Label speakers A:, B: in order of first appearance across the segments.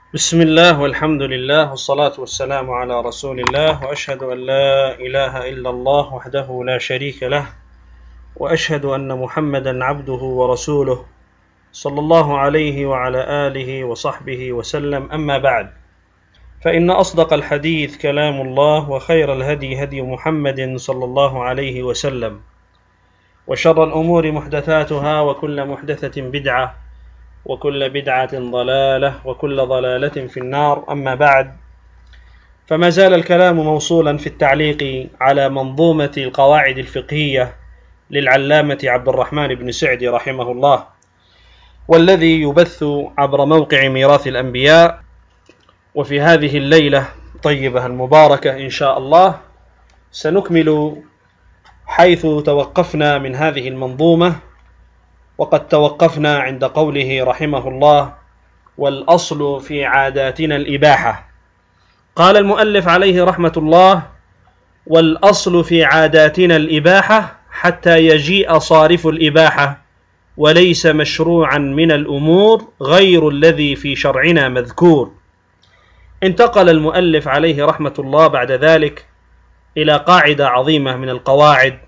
A: بسم الله والحمد لله والصلاة والسلام على رسول الله، وأشهد أن لا إله إلا الله وحده لا شريك له، وأشهد أن محمدا عبده ورسوله صلى الله عليه وعلى آله وصحبه وسلم. أما بعد، فإن أصدق الحديث كلام الله، وخير الهدي هدي محمد صلى الله عليه وسلم، وشر الأمور محدثاتها، وكل محدثة بدعة، وكل بدعة ضلالة، وكل ضلالة في النار. أما بعد، فما زال الكلام موصولا في التعليق على منظومة القواعد الفقهية للعلامة عبد الرحمن بن سعدي رحمه الله، والذي يبث عبر موقع ميراث الأنبياء. وفي هذه الليلة الطيبة المباركة إن شاء الله سنكمل حيث توقفنا من هذه المنظومة، وقد توقفنا عند قوله رحمه الله: والأصل في عاداتنا الإباحة. قال المؤلف عليه رحمة الله: والأصل في عاداتنا الإباحة حتى يجيء صارف الإباحة، وليس مشروعا من الأمور غير الذي في شرعنا مذكور. انتقل المؤلف عليه رحمة الله بعد ذلك إلى قاعدة عظيمة من القواعد،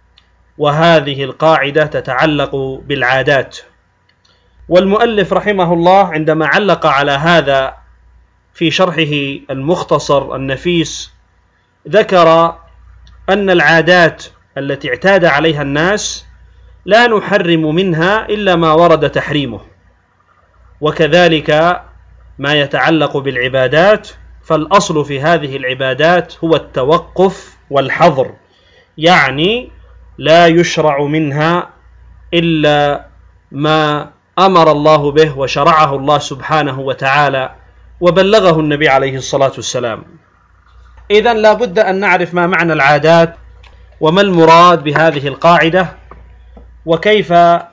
A: وهذه القاعدة تتعلق بالعادات. والمؤلف رحمه الله عندما علق على هذا في شرحه المختصر النفيس ذكر أن العادات التي اعتاد عليها الناس لا نحرم منها إلا ما ورد تحريمه، وكذلك ما يتعلق بالعبادات، فالأصل في هذه العبادات هو التوقف والحظر، يعني لا يشرع منها إلا ما أمر الله به وشرعه الله سبحانه وتعالى وبلغه النبي عليه الصلاة والسلام. إذن لا بد أن نعرف ما معنى العادات، وما المراد بهذه القاعدة، وكيف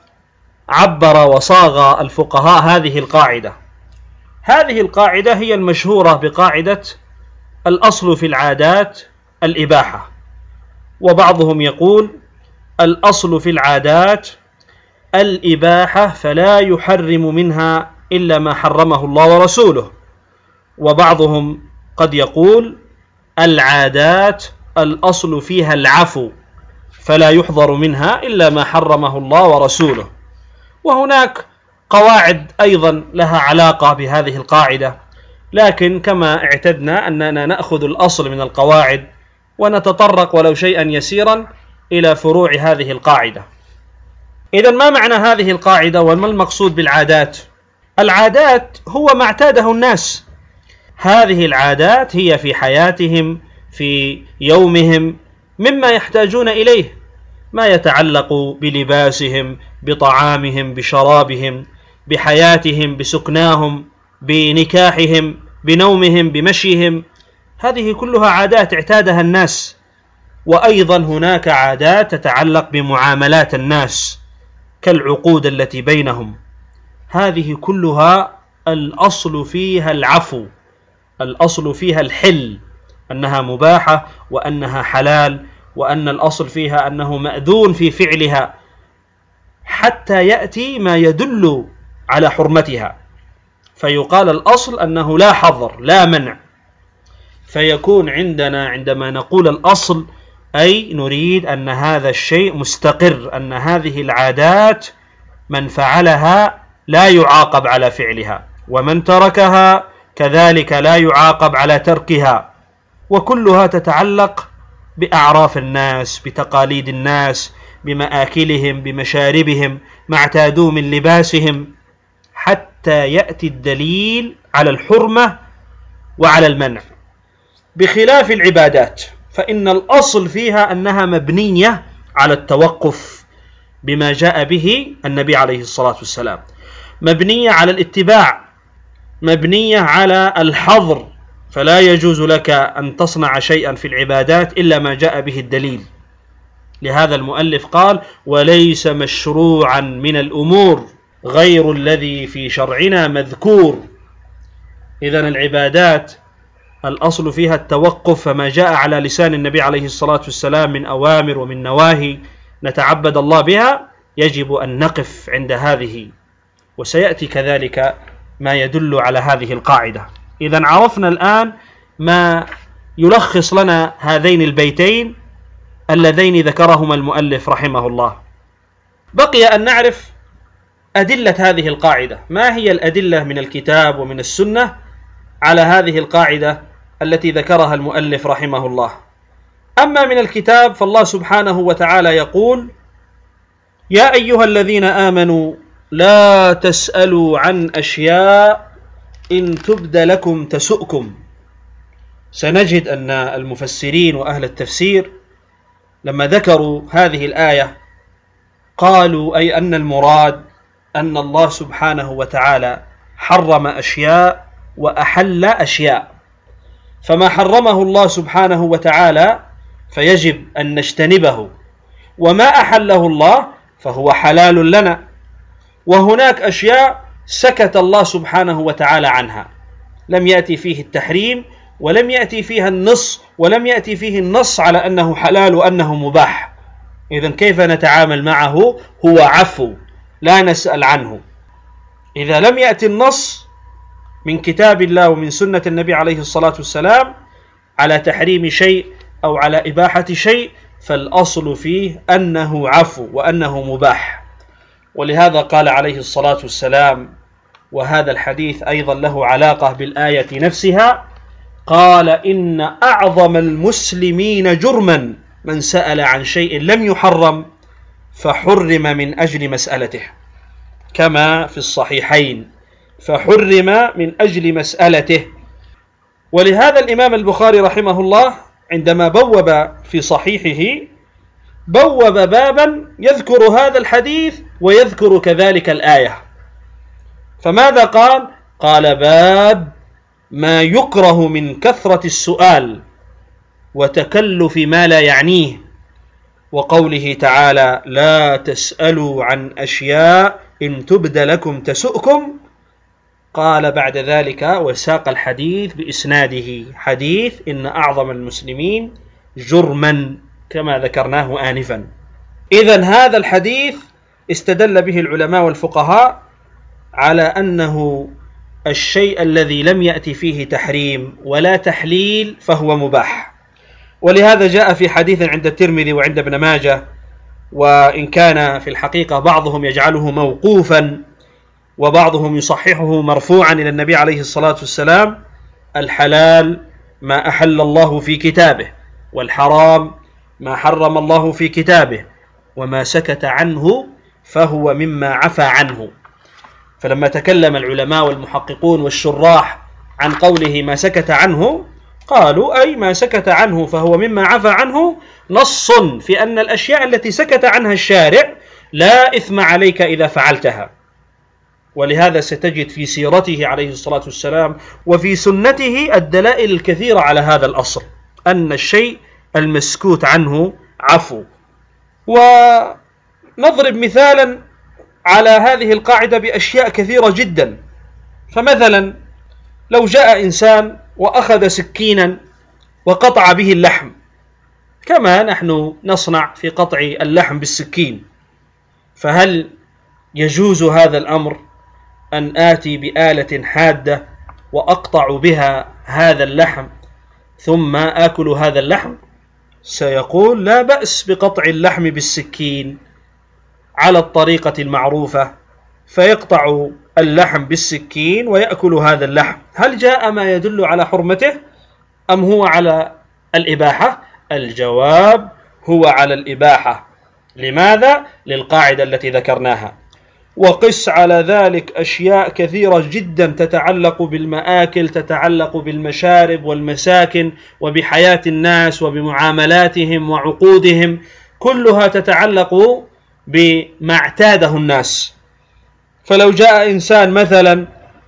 A: عبر وصاغ الفقهاء هذه القاعدة. هذه القاعدة هي المشهورة بقاعدة الأصل في العادات الإباحة، وبعضهم يقول الأصل في العادات الإباحة فلا يحرم منها إلا ما حرمه الله ورسوله، وبعضهم قد يقول العادات الأصل فيها العفو فلا يحظر منها إلا ما حرمه الله ورسوله. وهناك قواعد أيضا لها علاقة بهذه القاعدة، لكن كما اعتدنا أننا نأخذ الأصل من القواعد ونتطرق ولو شيئا يسيرا إلى فروع هذه القاعدة. إذن ما معنى هذه القاعدة وما المقصود بالعادات؟ العادات هو ما اعتاده الناس، هذه العادات هي في حياتهم في يومهم مما يحتاجون إليه، ما يتعلق بلباسهم، بطعامهم، بشرابهم، بحياتهم، بسكناهم، بنكاحهم، بنومهم، بمشيهم، هذه كلها عادات اعتادها الناس. وأيضا هناك عادات تتعلق بمعاملات الناس كالعقود التي بينهم، هذه كلها الأصل فيها العفو، الأصل فيها الحل، أنها مباحة وأنها حلال، وأن الأصل فيها أنه مأذون في فعلها حتى يأتي ما يدل على حرمتها، فيقال الأصل أنه لا حظر لا منع. فيكون عندنا عندما نقول الأصل أي نريد أن هذا الشيء مستقر، أن هذه العادات من فعلها لا يعاقب على فعلها، ومن تركها كذلك لا يعاقب على تركها، وكلها تتعلق بأعراف الناس، بتقاليد الناس، بمآكلهم، بمشاربهم، ما اعتادوا من لباسهم، حتى يأتي الدليل على الحرمة وعلى المنع. بخلاف العبادات فإن الأصل فيها أنها مبنية على التوقف بما جاء به النبي عليه الصلاة والسلام، مبنية على الاتباع، مبنية على الحظر، فلا يجوز لك أن تصنع شيئا في العبادات إلا ما جاء به الدليل. لهذا المؤلف قال: وليس مشروعا من الأمور غير الذي في شرعنا مذكور. إذن العبادات الأصل فيها التوقف، فما جاء على لسان النبي عليه الصلاة والسلام من أوامر ومن نواهي نتعبد الله بها يجب أن نقف عند هذه، وسيأتي كذلك ما يدل على هذه القاعدة. إذن عرفنا الآن ما يلخص لنا هذين البيتين اللذين ذكرهما المؤلف رحمه الله. بقي أن نعرف أدلة هذه القاعدة، ما هي الأدلة من الكتاب ومن السنة على هذه القاعدة التي ذكرها المؤلف رحمه الله. أما من الكتاب فالله سبحانه وتعالى يقول: يا أيها الذين آمنوا لا تسألوا عن أشياء إن تبد لكم تسؤكم. سنجد أن المفسرين وأهل التفسير لما ذكروا هذه الآية قالوا أي أن المراد أن الله سبحانه وتعالى حرم أشياء وأحل أشياء، فما حرمه الله سبحانه وتعالى فيجب أن نجتنبه، وما أحله الله فهو حلال لنا، وهناك أشياء سكت الله سبحانه وتعالى عنها، لم يأتي فيه التحريم ولم يأتي فيها النص، ولم يأتي فيه النص على أنه حلال وأنه مباح. إذن كيف نتعامل معه؟ هو عفو، لا نسأل عنه. إذا لم يأتي النص من كتاب الله ومن سنة النبي عليه الصلاة والسلام على تحريم شيء أو على إباحة شيء فالأصل فيه أنه عفو وأنه مباح. ولهذا قال عليه الصلاة والسلام، وهذا الحديث أيضا له علاقة بالآية نفسها، قال: إن أعظم المسلمين جرما من سأل عن شيء لم يحرم فحرم من أجل مسألته، كما في الصحيحين، فحرم من أجل مسألته. ولهذا الإمام البخاري رحمه الله عندما بوب في صحيحه بوب بابا يذكر هذا الحديث ويذكر كذلك الآية. فماذا قال؟ قال: باب ما يكره من كثرة السؤال وتكلف ما لا يعنيه، وقوله تعالى: لا تسألوا عن أشياء إن تبد لكم تسؤكم. قال بعد ذلك وساق الحديث بإسناده، حديث إن أعظم المسلمين جرما، كما ذكرناه آنفا. إذن هذا الحديث استدل به العلماء والفقهاء على أنه الشيء الذي لم يأتي فيه تحريم ولا تحليل فهو مباح. ولهذا جاء في حديث عند الترمذي وعند ابن ماجه، وإن كان في الحقيقة بعضهم يجعله موقوفا وبعضهم يصححه مرفوعا إلى النبي عليه الصلاة والسلام: الحلال ما أحل الله في كتابه، والحرام ما حرم الله في كتابه، وما سكت عنه فهو مما عفى عنه. فلما تكلم العلماء والمحققون والشراح عن قوله ما سكت عنه، قالوا أي ما سكت عنه فهو مما عفى عنه، نص في أن الأشياء التي سكت عنها الشارع لا إثم عليك إذا فعلتها. ولهذا ستجد في سيرته عليه الصلاة والسلام وفي سنته الدلائل الكثيرة على هذا الأصل، أن الشيء المسكوت عنه عفو. ونضرب مثالا على هذه القاعدة بأشياء كثيرة جدا. فمثلا لو جاء إنسان وأخذ سكينا وقطع به اللحم، كما نحن نصنع في قطع اللحم بالسكين، فهل يجوز هذا الأمر أن آتي بآلة حادة وأقطع بها هذا اللحم ثم آكل هذا اللحم؟ سيقول لا بأس بقطع اللحم بالسكين على الطريقة المعروفة، فيقطع اللحم بالسكين ويأكل هذا اللحم. هل جاء ما يدل على حرمته أم هو على الإباحة؟ الجواب هو على الإباحة. لماذا؟ للقاعدة التي ذكرناها. وقس على ذلك أشياء كثيرة جدا تتعلق بالمآكل، تتعلق بالمشارب والمساكن وبحياة الناس وبمعاملاتهم وعقودهم، كلها تتعلق بما اعتاده الناس. فلو جاء إنسان مثلا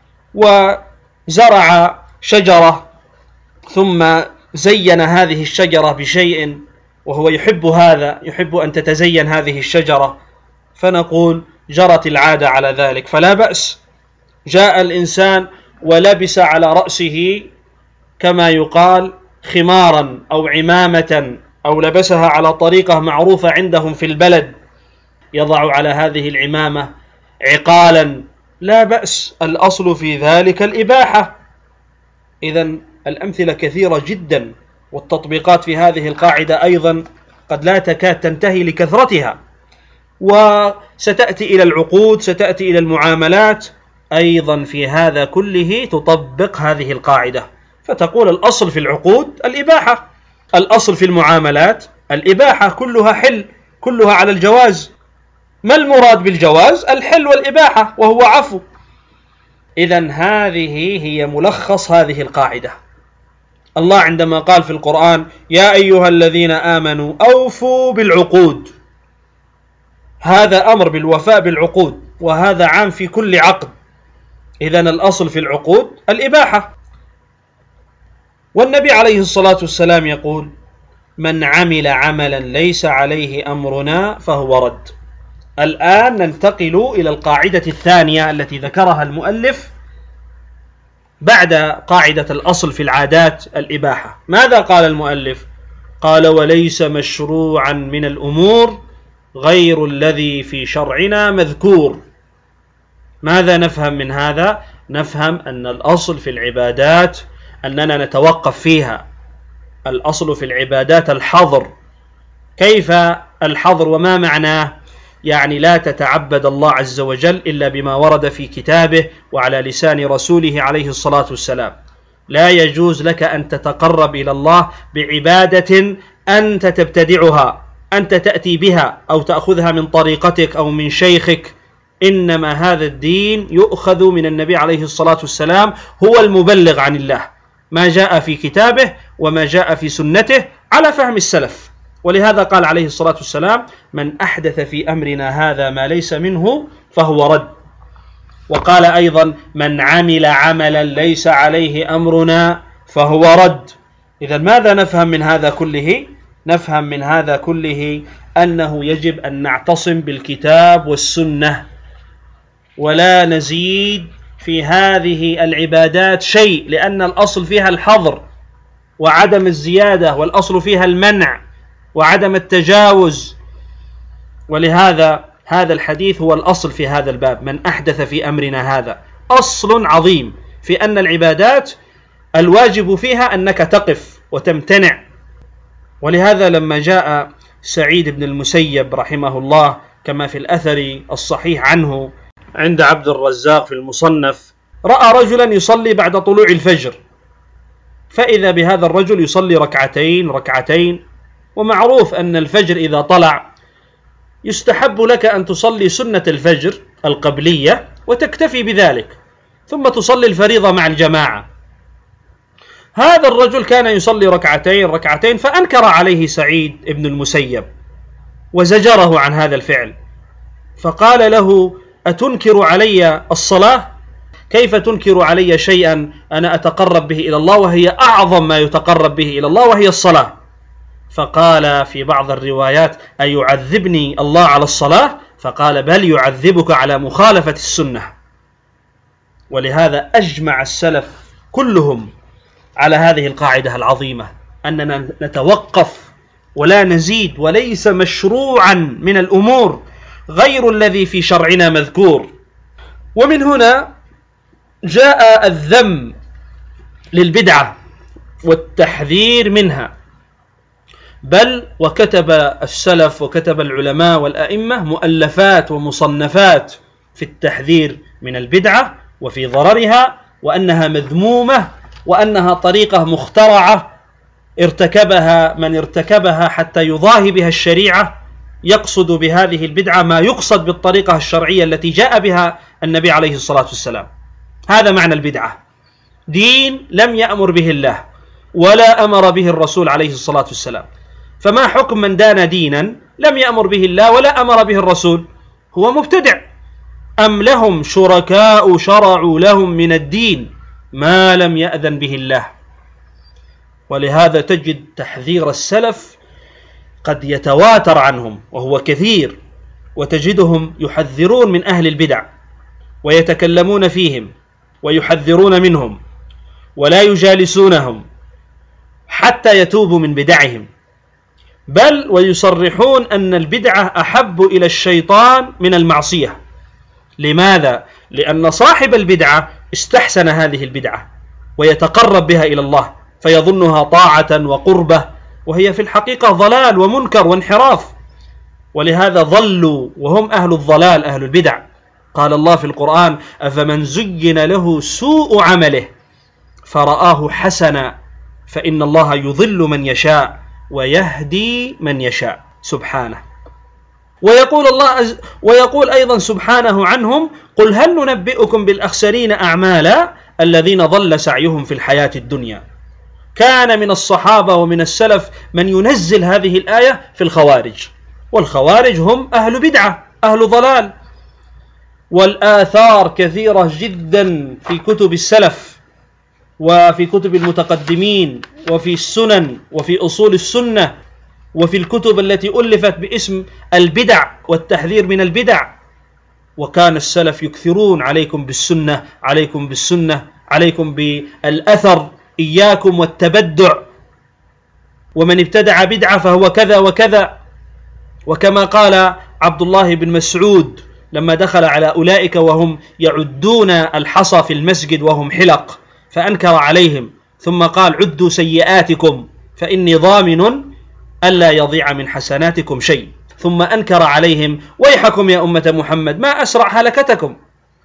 A: وزرع شجرة ثم زين هذه الشجرة بشيء وهو يحب هذا، يحب أن تتزين هذه الشجرة، فنقول جرت العادة على ذلك فلا بأس. جاء الإنسان ولبس على رأسه كما يقال خمارا أو عمامة أو لبسها على طريقة معروفة عندهم في البلد، يضع على هذه العمامة عقالا لا بأس، الأصل في ذلك الإباحة. إذن الأمثلة كثيرة جدا، والتطبيقات في هذه القاعدة أيضا قد لا تكاد تنتهي لكثرتها، وستأتي إلى العقود، ستأتي إلى المعاملات أيضا في هذا كله تطبق هذه القاعدة، فتقول الأصل في العقود الإباحة، الأصل في المعاملات الإباحة، كلها حل، كلها على الجواز. ما المراد بالجواز؟ الحل والإباحة، وهو عفو. إذن هذه هي ملخص هذه القاعدة. الله عندما قال في القرآن يا أيها الذين آمنوا أوفوا بالعقود، هذا أمر بالوفاء بالعقود، وهذا عام في كل عقد. إذن الأصل في العقود الإباحة. والنبي عليه الصلاة والسلام يقول من عمل عملا ليس عليه أمرنا فهو رد. الآن ننتقل إلى القاعدة الثانية التي ذكرها المؤلف بعد قاعدة الأصل في العادات الإباحة. ماذا قال المؤلف؟ قال وليس مشروعا من الأمور غير الذي في شرعنا مذكور. ماذا نفهم من هذا؟ نفهم أن الأصل في العبادات أننا نتوقف فيها. الأصل في العبادات الحظر. كيف الحظر وما معناه؟ يعني لا تتعبد الله عز وجل إلا بما ورد في كتابه وعلى لسان رسوله عليه الصلاة والسلام. لا يجوز لك أن تتقرب إلى الله بعبادة أنت تبتدعها، أنت تأتي بها أو تأخذها من طريقتك أو من شيخك. إنما هذا الدين يؤخذ من النبي عليه الصلاة والسلام، هو المبلغ عن الله، ما جاء في كتابه وما جاء في سنته على فهم السلف. ولهذا قال عليه الصلاة والسلام من أحدث في أمرنا هذا ما ليس منه فهو رد. وقال أيضا من عمل عملا ليس عليه أمرنا فهو رد. إذا ماذا نفهم من هذا كله؟ نفهم من هذا كله أنه يجب أن نعتصم بالكتاب والسنة، ولا نزيد في هذه العبادات شيء، لأن الأصل فيها الحظر وعدم الزيادة، والأصل فيها المنع وعدم التجاوز. ولهذا هذا الحديث هو الأصل في هذا الباب، من أحدث في أمرنا هذا. أصل عظيم في أن العبادات الواجب فيها أنك تقف وتمتنع. ولهذا لما جاء سعيد بن المسيب رحمه الله كما في الأثر الصحيح عنه عند عبد الرزاق في المصنف، رأى رجلا يصلي بعد طلوع الفجر، فإذا بهذا الرجل يصلي ركعتين. ومعروف أن الفجر إذا طلع يستحب لك أن تصلي سنة الفجر القبلية وتكتفي بذلك، ثم تصلي الفريضة مع الجماعة. هذا الرجل كان يصلي ركعتين، فأنكر عليه سعيد بن المسيب وزجره عن هذا الفعل، فقال له أتنكر علي الصلاة؟ كيف تنكر علي شيئا أنا أتقرب به إلى الله وهي أعظم ما يتقرب به إلى الله وهي الصلاة؟ فقال في بعض الروايات أيعذبني الله على الصلاة؟ فقال بل يعذبك على مخالفة السنة. ولهذا أجمع السلف كلهم على هذه القاعدة العظيمة، أننا نتوقف ولا نزيد، وليس مشروعا من الأمور غير الذي في شرعنا مذكور. ومن هنا جاء الذم للبدعة والتحذير منها، بل وكتب السلف وكتب العلماء والأئمة مؤلفات ومصنفات في التحذير من البدعة وفي ضررها، وأنها مذمومة، وأنها طريقة مخترعة ارتكبها من ارتكبها حتى يضاهي بها الشريعة، يقصد بهذه البدعة ما يقصد بالطريقة الشرعية التي جاء بها النبي عليه الصلاة والسلام. هذا معنى البدعة، دين لم يأمر به الله ولا أمر به الرسول عليه الصلاة والسلام. فما حكم من دان دينا لم يأمر به الله ولا أمر به الرسول؟ هو مبتدع. أم لهم شركاء شرعوا لهم من الدين ما لم يأذن به الله؟ ولهذا تجد تحذير السلف قد يتواتر عنهم وهو كثير، وتجدهم يحذرون من أهل البدع ويتكلمون فيهم ويحذرون منهم ولا يجالسونهم حتى يتوبوا من بدعهم، بل ويصرحون أن البدعة أحب إلى الشيطان من المعصية. لماذا؟ لأن صاحب البدعة استحسن هذه البدعة ويتقرب بها إلى الله فيظنها طاعة وقربة، وهي في الحقيقة ضلال ومنكر وانحراف، ولهذا ضلوا وهم أهل الضلال أهل البدع. قال الله في القرآن: أفمن زين له سوء عمله فرآه حسنا فإن الله يضل من يشاء ويهدي من يشاء سبحانه. ويقول أيضا سبحانه عنهم: قل هل ننبئكم بالأخسرين أعمالا الذين ضل سعيهم في الحياة الدنيا. كان من الصحابة ومن السلف من ينزل هذه الآية في الخوارج، والخوارج هم أهل بدعة أهل ضلال، والآثار كثيرة جدا في كتب السلف وفي كتب المتقدمين وفي السنن وفي أصول السنة وفي الكتب التي ألفت باسم البدع والتحذير من البدع. وكان السلف يكثرون: عليكم بالسنة، عليكم بالسنة، عليكم بالأثر، إياكم والتبدع، ومن ابتدع بدعة فهو كذا وكذا. وكما قال عبد الله بن مسعود لما دخل على أولئك وهم يعدون الحصى في المسجد وهم حلق فأنكر عليهم، ثم قال: عدوا سيئاتكم فإني ضامن ألا يضيع من حسناتكم شيء. ثم أنكر عليهم: ويحكم يا أمة محمد ما أسرع هلكتكم.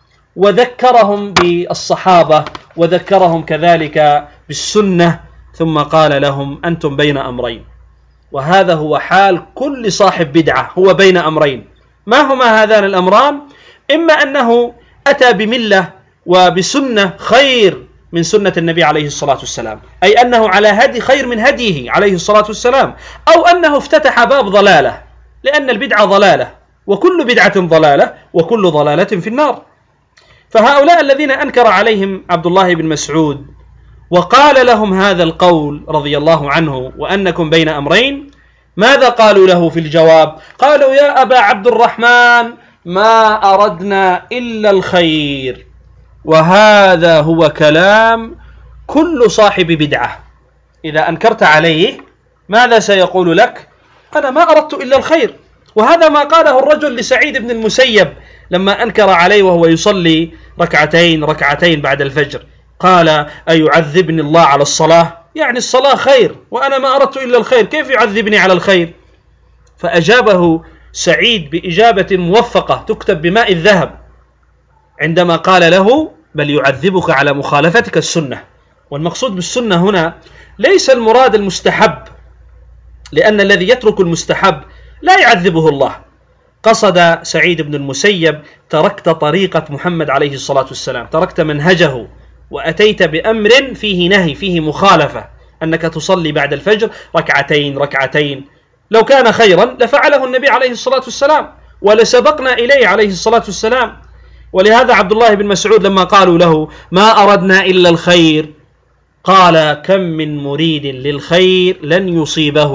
A: وذكرهم بالصحابة وذكرهم كذلك بالسنة، ثم قال لهم: أنتم بين أمرين. وهذا هو حال كل صاحب بدعة، هو بين أمرين. ما هما هذان الأمران؟ إما أنه أتى بملة وبسنة خير من سنة النبي عليه الصلاة والسلام، أي أنه على هدي خير من هديه عليه الصلاة والسلام، أو أنه افتتح باب ضلالة، لأن البدعة ضلالة، وكل بدعة ضلالة، وكل ضلالة في النار. فهؤلاء الذين أنكر عليهم عبد الله بن مسعود وقال لهم هذا القول رضي الله عنه: وأنكم بين أمرين، ماذا قالوا له في الجواب؟ قالوا: يا أبا عبد الرحمن ما أردنا إلا الخير. وهذا هو كلام كل صاحب بدعة، إذا أنكرت عليه ماذا سيقول لك؟ أنا ما أردت إلا الخير. وهذا ما قاله الرجل لسعيد بن المسيب لما أنكر عليه وهو يصلي ركعتين بعد الفجر، قال: أيعذبني الله على الصلاة؟ يعني الصلاة خير وأنا ما أردت إلا الخير، كيف يعذبني على الخير؟ فأجابه سعيد بإجابة موفقة تكتب بماء الذهب عندما قال له: بل يعذبك على مخالفتك السنة. والمقصود بالسنة هنا ليس المراد المستحب، لأن الذي يترك المستحب لا يعذبه الله. قصد سعيد بن المسيب: تركت طريقة محمد عليه الصلاة والسلام، تركت منهجه، وأتيت بأمر فيه نهي، فيه مخالفة، أنك تصلي بعد الفجر ركعتين. لو كان خيرا لفعله النبي عليه الصلاة والسلام ولسبقنا إليه عليه الصلاة والسلام. ولهذا عبد الله بن مسعود لما قالوا له: ما أردنا إلا الخير، قال: كم من مريد للخير لن يصيبه.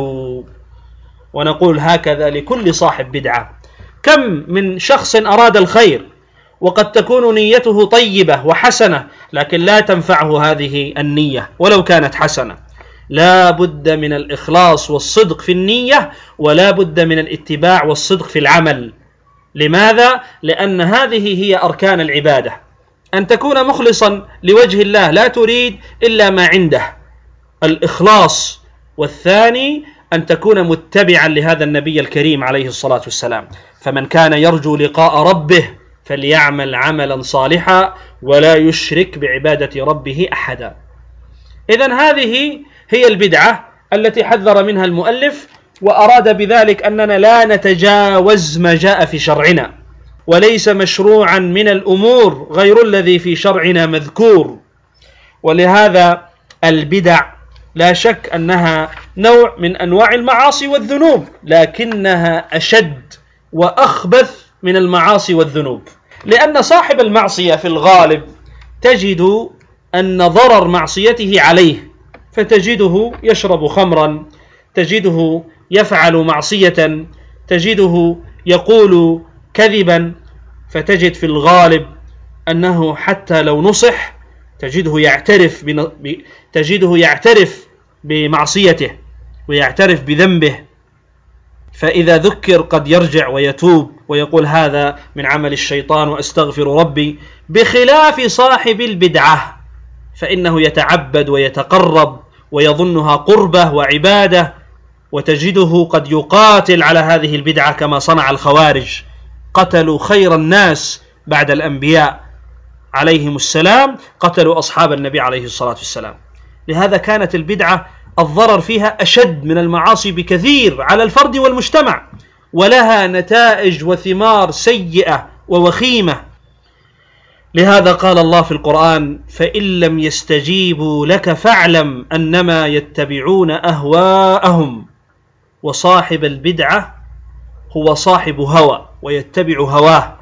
A: ونقول هكذا لكل صاحب بدعة: كم من شخص أراد الخير وقد تكون نيته طيبة وحسنة، لكن لا تنفعه هذه النية ولو كانت حسنة. لا بد من الإخلاص والصدق في النية، ولا بد من الاتباع والصدق في العمل. لماذا؟ لأن هذه هي أركان العبادة، أن تكون مخلصا لوجه الله لا تريد إلا ما عنده، الإخلاص. والثاني أن تكون متبعا لهذا النبي الكريم عليه الصلاة والسلام. فمن كان يرجو لقاء ربه فليعمل عملا صالحا ولا يشرك بعبادة ربه أحدا. إذن هذه هي البدعة التي حذر منها المؤلف، وأراد بذلك أننا لا نتجاوز ما جاء في شرعنا، وليس مشروعا من الأمور غير الذي في شرعنا مذكور. ولهذا البدع لا شك أنها نوع من أنواع المعاصي والذنوب، لكنها أشد وأخبث من المعاصي والذنوب، لأن صاحب المعصية في الغالب تجد أن ضرر معصيته عليه، فتجده يشرب خمرا، تجده يفعل معصية، تجده يقول كذبا، فتجد في الغالب أنه حتى لو نصح تجده يعترف بمعصيته ويعترف بذنبه، فإذا ذكر قد يرجع ويتوب ويقول هذا من عمل الشيطان وأستغفر ربي، بخلاف صاحب البدعة فإنه يتعبد ويتقرب ويظنها قربة وعبادة، وتجده قد يقاتل على هذه البدعة كما صنع الخوارج، قتلوا خير الناس بعد الأنبياء عليهم السلام، قتلوا أصحاب النبي عليه الصلاة والسلام. لهذا كانت البدعة الضرر فيها أشد من المعاصي بكثير على الفرد والمجتمع، ولها نتائج وثمار سيئة ووخيمة. لهذا قال الله في القرآن: فإن لم يستجيبوا لك فاعلم أنما يتبعون أهواءهم. وصاحب البدعة هو صاحب هوى ويتبع هواه.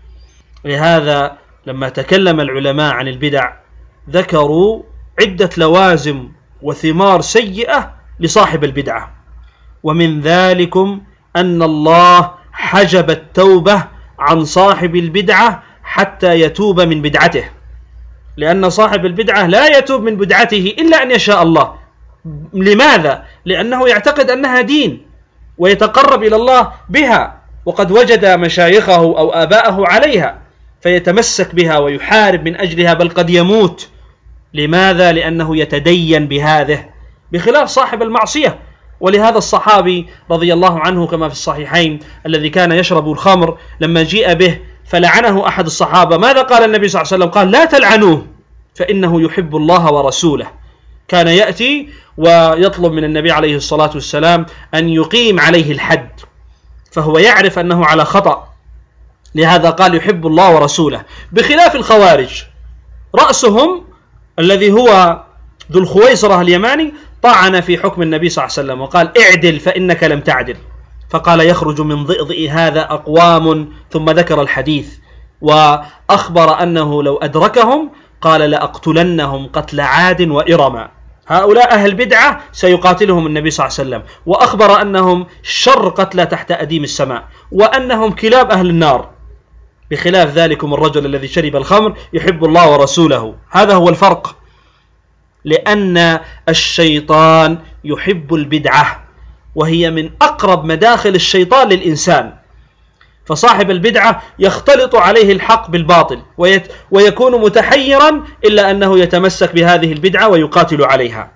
A: لهذا لما تكلم العلماء عن البدع ذكروا عدة لوازم وثمار سيئة لصاحب البدعة، ومن ذلكم أن الله حجب التوبة عن صاحب البدعة حتى يتوب من بدعته، لأن صاحب البدعة لا يتوب من بدعته إلا أن يشاء الله. لماذا؟ لأنه يعتقد أنها دين ويتقرب إلى الله بها، وقد وجد مشايخه أو آباءه عليها فيتمسك بها ويحارب من أجلها، بل قد يموت. لماذا؟ لأنه يتدين بهذه، بخلاف صاحب المعصية. ولهذا الصحابي رضي الله عنه كما في الصحيحين الذي كان يشرب الخمر لما جيء به فلعنه أحد الصحابة، ماذا قال النبي صلى الله عليه وسلم؟ قال: لا تلعنوه فإنه يحب الله ورسوله. كان يأتي ويطلب من النبي عليه الصلاة والسلام أن يقيم عليه الحد، فهو يعرف أنه على خطأ، لهذا قال يحب الله ورسوله. بخلاف الخوارج، رأسهم الذي هو ذو الخويصرة اليماني طعن في حكم النبي صلى الله عليه وسلم وقال: اعدل فإنك لم تعدل، فقال: يخرج من ضئضئ هذا أقوام، ثم ذكر الحديث وأخبر أنه لو أدركهم قال: لأقتلنهم قتل عاد وإرم. هؤلاء أهل بدعة سيقاتلهم النبي صلى الله عليه وسلم، وأخبر أنهم شر قتلى تحت أديم السماء، وأنهم كلاب أهل النار. بخلاف ذلكم الرجل الذي شرب الخمر يحب الله ورسوله. هذا هو الفرق، لأن الشيطان يحب البدعة، وهي من أقرب مداخل الشيطان للإنسان. فصاحب البدعة يختلط عليه الحق بالباطل ويكون متحيرا، إلا أنه يتمسك بهذه البدعة ويقاتل عليها،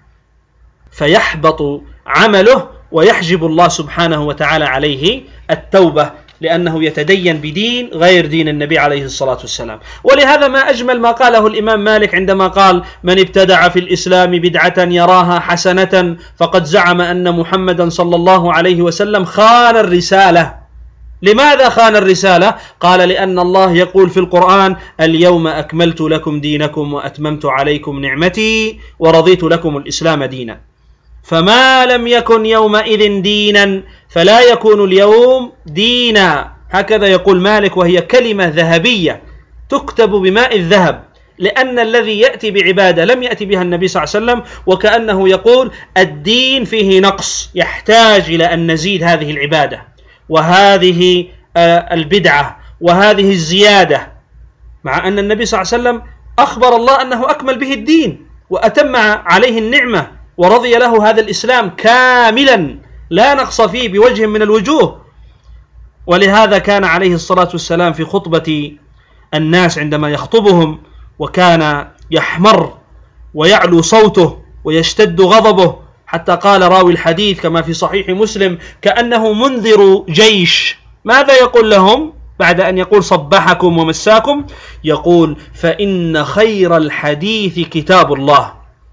A: فيحبط عمله ويحجب الله سبحانه وتعالى عليه التوبة، لأنه يتدين بدين غير دين النبي عليه الصلاة والسلام. ولهذا ما أجمل ما قاله الإمام مالك عندما قال: من ابتدع في الإسلام بدعة يراها حسنة فقد زعم أن محمدا صلى الله عليه وسلم خان الرسالة. لماذا خان الرسالة؟ قال: لأن الله يقول في القرآن: اليوم أكملت لكم دينكم وأتممت عليكم نعمتي ورضيت لكم الإسلام دينا. فما لم يكن يومئذ دينا فلا يكون اليوم دينا. هكذا يقول مالك، وهي كلمة ذهبية تكتب بماء الذهب، لأن الذي يأتي بعبادة لم يأتي بها النبي صلى الله عليه وسلم، وكأنه يقول الدين فيه نقص يحتاج إلى أن نزيد هذه العبادة وهذه البدعة وهذه الزيادة، مع أن النبي صلى الله عليه وسلم أخبر الله أنه أكمل به الدين وأتم عليه النعمة ورضي له هذا الإسلام كاملا لا نقص فيه بوجه من الوجوه. ولهذا كان عليه الصلاة والسلام في خطبة الناس عندما يخطبهم وكان يحمر ويعلو صوته ويشتد غضبه، حتى قال راوي الحديث كما في صحيح مسلم: كأنه منذر جيش. ماذا يقول لهم بعد أن يقول صبحكم ومساكم؟ يقول: فإن خير الحديث كتاب الله،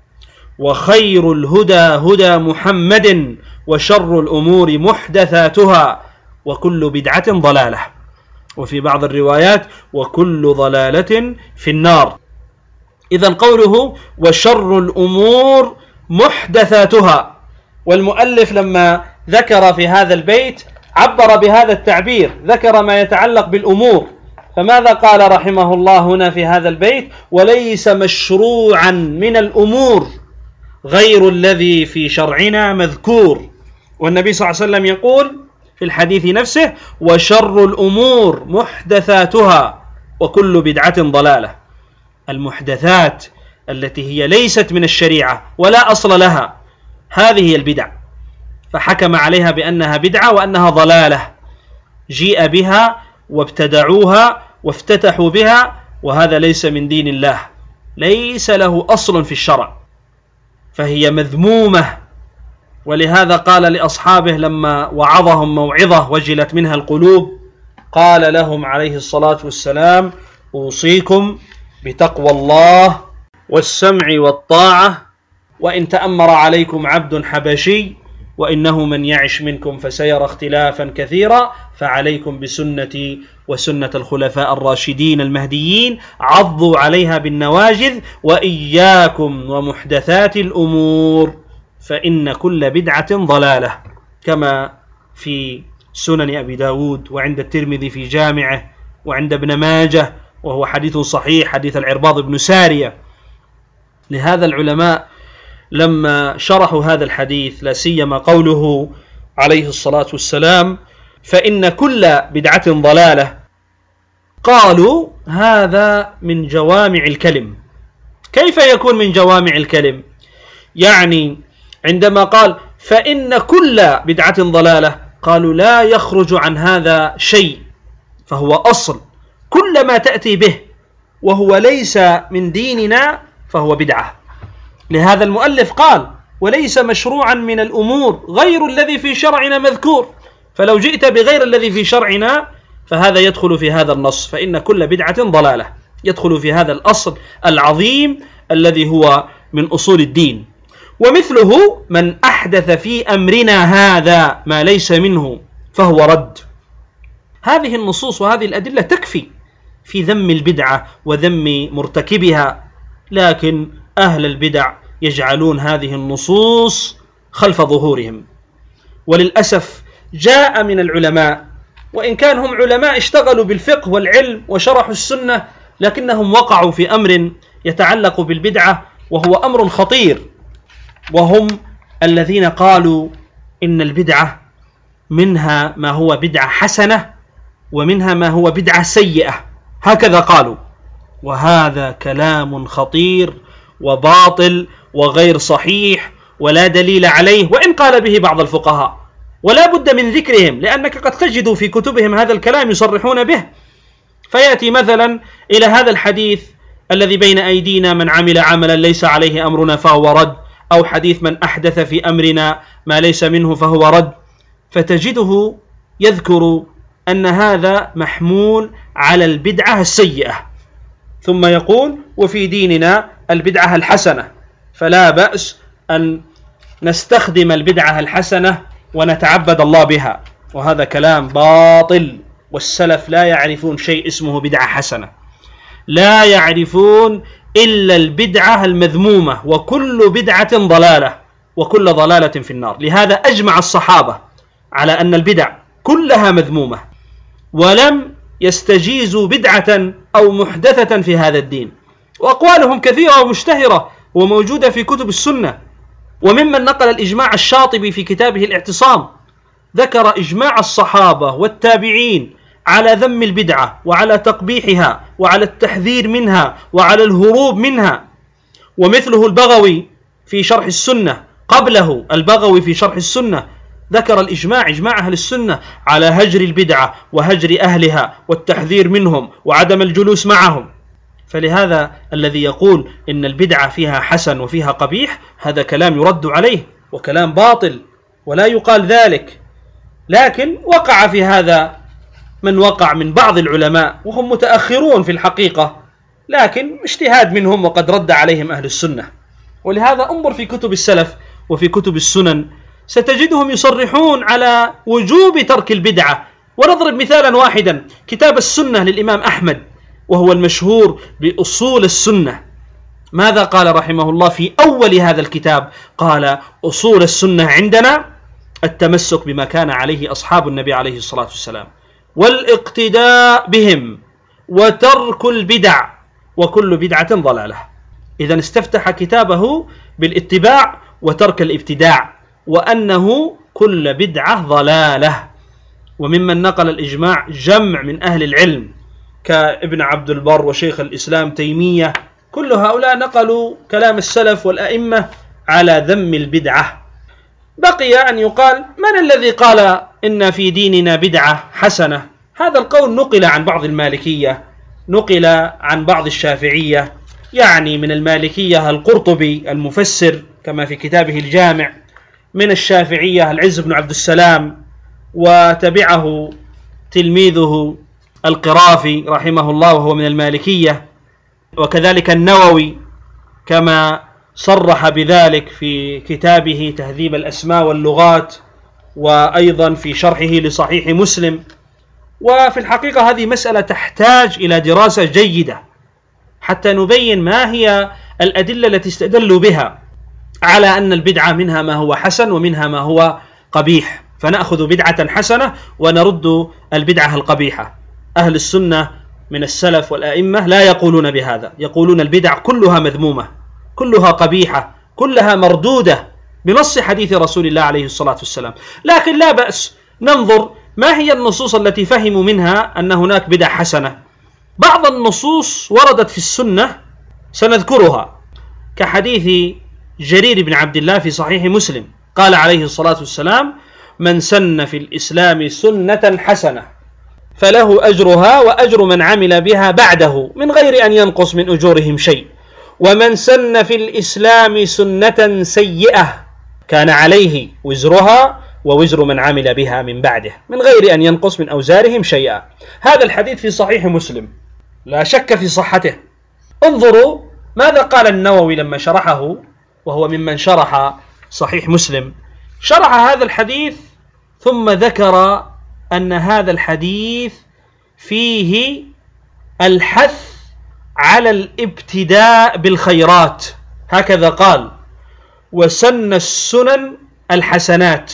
A: وخير الهدى هدى محمد، وشر الأمور محدثاتها، وكل بدعة ضلالة، وفي بعض الروايات: وكل ضلالة في النار. إذن قوله وشر الأمور محدثاتها، والمؤلف لما ذكر في هذا البيت عبر بهذا التعبير، ذكر ما يتعلق بالأمور. فماذا قال رحمه الله هنا في هذا البيت؟ وليس مشروعا من الأمور غير الذي في شرعنا مذكور. والنبي صلى الله عليه وسلم يقول في الحديث نفسه: وشر الأمور محدثاتها، وكل بدعة ضلالة. المحدثات التي هي ليست من الشريعة ولا أصل لها، هذه هي البدع، فحكم عليها بأنها بدعة وأنها ضلالة. جيء بها وابتدعوها وافتتحوا بها، وهذا ليس من دين الله، ليس له أصل في الشرع، فهي مذمومة. ولهذا قال لأصحابه لما وعظهم موعظة وجلت منها القلوب، قال لهم عليه الصلاة والسلام: أوصيكم بتقوى الله والسمع والطاعة، وإن تأمر عليكم عبد حبشي، وإنه من يعش منكم فسيرى اختلافا كثيرا، فعليكم بسنتي وسنة الخلفاء الراشدين المهديين، عضوا عليها بالنواجذ، وإياكم ومحدثات الأمور، فإن كل بدعة ضلالة، كما في سنن أبي داود وعند الترمذي في جامعه وعند ابن ماجه، وهو حديث صحيح، حديث العرباض بن سارية. لهذا العلماء لما شرحوا هذا الحديث، لا سيما قوله عليه الصلاة والسلام: فإن كل بدعة ضلالة، قالوا هذا من جوامع الكلم. كيف يكون من جوامع الكلم؟ يعني عندما قال فإن كل بدعة ضلالة، قالوا لا يخرج عن هذا شيء، فهو أصل، كل ما تأتي به وهو ليس من ديننا فهو بدعة. لهذا المؤلف قال: وليس مشروعا من الأمور غير الذي في شرعنا مذكور. فلو جئت بغير الذي في شرعنا فهذا يدخل في هذا النص، فإن كل بدعة ضلالة، يدخل في هذا الأصل العظيم الذي هو من أصول الدين. ومثله من أحدث في أمرنا هذا ما ليس منه فهو رد. هذه النصوص وهذه الأدلة تكفي في ذم البدعة وذم مرتكبها، لكن أهل البدع يجعلون هذه النصوص خلف ظهورهم. وللأسف جاء من العلماء، وإن كان هم علماء اشتغلوا بالفقه والعلم وشرحوا السنة، لكنهم وقعوا في أمر يتعلق بالبدعة، وهو أمر خطير، وهم الذين قالوا إن البدعة منها ما هو بدعة حسنة ومنها ما هو بدعة سيئة، هكذا قالوا. وهذا كلام خطير وباطل وغير صحيح ولا دليل عليه، وإن قال به بعض الفقهاء، ولا بد من ذكرهم، لأنك قد تجد في كتبهم هذا الكلام يصرحون به. فيأتي مثلا إلى هذا الحديث الذي بين أيدينا: من عمل عملا ليس عليه أمرنا فهو رد، أو حديث: من أحدث في أمرنا ما ليس منه فهو رد، فتجده يذكر أن هذا محمول على البدعة السيئة، ثم يقول: وفي ديننا البدعة الحسنة، فلا بأس أن نستخدم البدعة الحسنة ونتعبد الله بها. وهذا كلام باطل، والسلف لا يعرفون شيء اسمه بدعة حسنة، لا يعرفون إلا البدعة المذمومة، وكل بدعة ضلالة، وكل ضلالة في النار. لهذا أجمع الصحابة على أن البدع كلها مذمومة، ولم يستجيزوا بدعة أو محدثة في هذا الدين، وأقوالهم كثيرة ومشتهرة وموجودة في كتب السنة. وممن نقل الإجماع الشاطبي في كتابه الاعتصام، ذكر إجماع الصحابة والتابعين على ذم البدعة وعلى تقبيحها وعلى التحذير منها وعلى الهروب منها. ومثله البغوي في شرح السنة، قبله البغوي في شرح السنة ذكر الإجماع، إجماع أهل السنة، على هجر البدعة وهجر أهلها والتحذير منهم وعدم الجلوس معهم. فلهذا الذي يقول إن البدعة فيها حسن وفيها قبيح، هذا كلام يرد عليه وكلام باطل، ولا يقال ذلك. لكن وقع في هذا من وقع من بعض العلماء، وهم متأخرون في الحقيقة، لكن اجتهاد منهم، وقد رد عليهم أهل السنة. ولهذا انظر في كتب السلف وفي كتب السنن، ستجدهم يصرحون على وجوب ترك البدعة. ونضرب مثالا واحدا: كتاب السنة للإمام أحمد، وهو المشهور بأصول السنة. ماذا قال رحمه الله في أول هذا الكتاب؟ قال: أصول السنة عندنا التمسك بما كان عليه أصحاب النبي عليه الصلاة والسلام، والاقتداء بهم، وترك البدع، وكل بدعة ضلالة. إذن استفتح كتابه بالاتباع وترك الابتداع، وأنه كل بدعة ضلالة. وممن نقل الإجماع جمع من أهل العلم كابن عبد البر وشيخ الإسلام تيمية، كل هؤلاء نقلوا كلام السلف والأئمة على ذم البدعة. بقي أن يقال: من الذي قال إن في ديننا بدعة حسنة، هذا القول نقل عن بعض المالكية، نقل عن بعض الشافعية، يعني من المالكية القرطبي المفسر كما في كتابه الجامع، من الشافعية العز بن عبد السلام، وتبعه تلميذه القرافي رحمه الله وهو من المالكية، وكذلك النووي كما صرح بذلك في كتابه تهذيب الأسماء واللغات، وأيضا في شرحه لصحيح مسلم. وفي الحقيقة هذه مسألة تحتاج إلى دراسة جيدة حتى نبين ما هي الأدلة التي استدلوا بها على أن البدعة منها ما هو حسن ومنها ما هو قبيح، فنأخذ بدعة حسنة ونرد البدعة القبيحة. أهل السنة من السلف والأئمة لا يقولون بهذا، يقولون البدع كلها مذمومة، كلها قبيحة، كلها مردودة بنص حديث رسول الله عليه الصلاة والسلام. لكن لا بأس ننظر ما هي النصوص التي فهموا منها أن هناك بدع حسنة. بعض النصوص وردت في السنة سنذكرها، كحديث جرير بن عبد الله في صحيح مسلم، قال عليه الصلاة والسلام: من سن في الإسلام سنة حسنة فله أجرها وأجر من عمل بها بعده من غير أن ينقص من أجورهم شيء، ومن سن في الإسلام سنة سيئة كان عليه وزرها ووزر من عمل بها من بعده من غير أن ينقص من أوزارهم شيئا. هذا الحديث في صحيح مسلم لا شك في صحته. انظروا ماذا قال النووي لما شرحه، وهو ممن شرح صحيح مسلم، شرح هذا الحديث ثم ذكر أن هذا الحديث فيه الحث على الابتداء بالخيرات، هكذا قال: وسن السنن الحسنات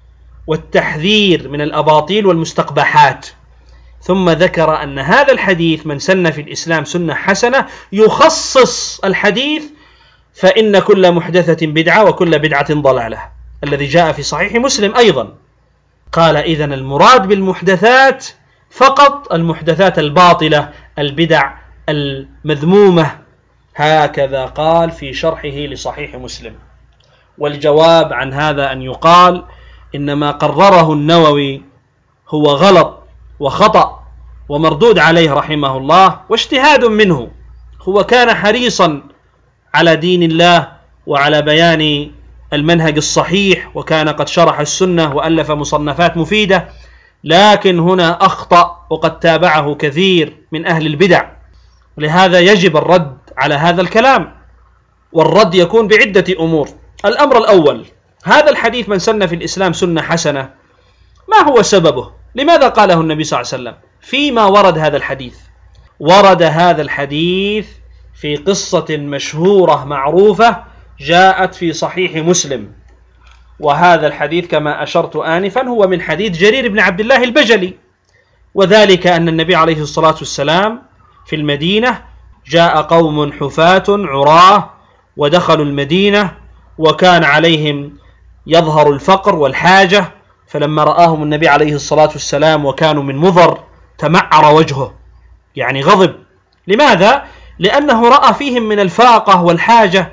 A: والتحذير من الأباطيل والمستقبحات. ثم ذكر أن هذا الحديث من سن في الإسلام سنة حسنة يخصص الحديث فإن كل محدثة بدعة وكل بدعة ضلالة، الذي جاء في صحيح مسلم أيضا. قال: إذن المراد بالمحدثات فقط المحدثات الباطلة، البدع المذمومة. هكذا قال في شرحه لصحيح مسلم. والجواب عن هذا أن يقال إن ما قرره النووي هو غلط وخطأ ومردود عليه رحمه الله واجتهاد منه. هو كان حريصا على دين الله وعلى بيان المنهج الصحيح، وكان قد شرح السنة وألف مصنفات مفيدة، لكن هنا أخطأ وقد تابعه كثير من أهل البدع، ولهذا يجب الرد على هذا الكلام. والرد يكون بعدة أمور. الأمر الأول: هذا الحديث من سن في الإسلام سنة حسنة، ما هو سببه؟ لماذا قاله النبي صلى الله عليه وسلم؟ فيما ورد هذا الحديث، ورد هذا الحديث في قصة مشهورة معروفة جاءت في صحيح مسلم، وهذا الحديث كما أشرت آنفا هو من حديث جرير بن عبد الله البجلي. وذلك أن النبي عليه الصلاة والسلام في المدينة جاء قوم حفاة عراه ودخلوا المدينة وكان عليهم يظهر الفقر والحاجة، فلما رآهم النبي عليه الصلاة والسلام وكانوا من مضر تمعر وجهه، يعني غضب. لماذا؟ لأنه رأى فيهم من الفاقة والحاجة،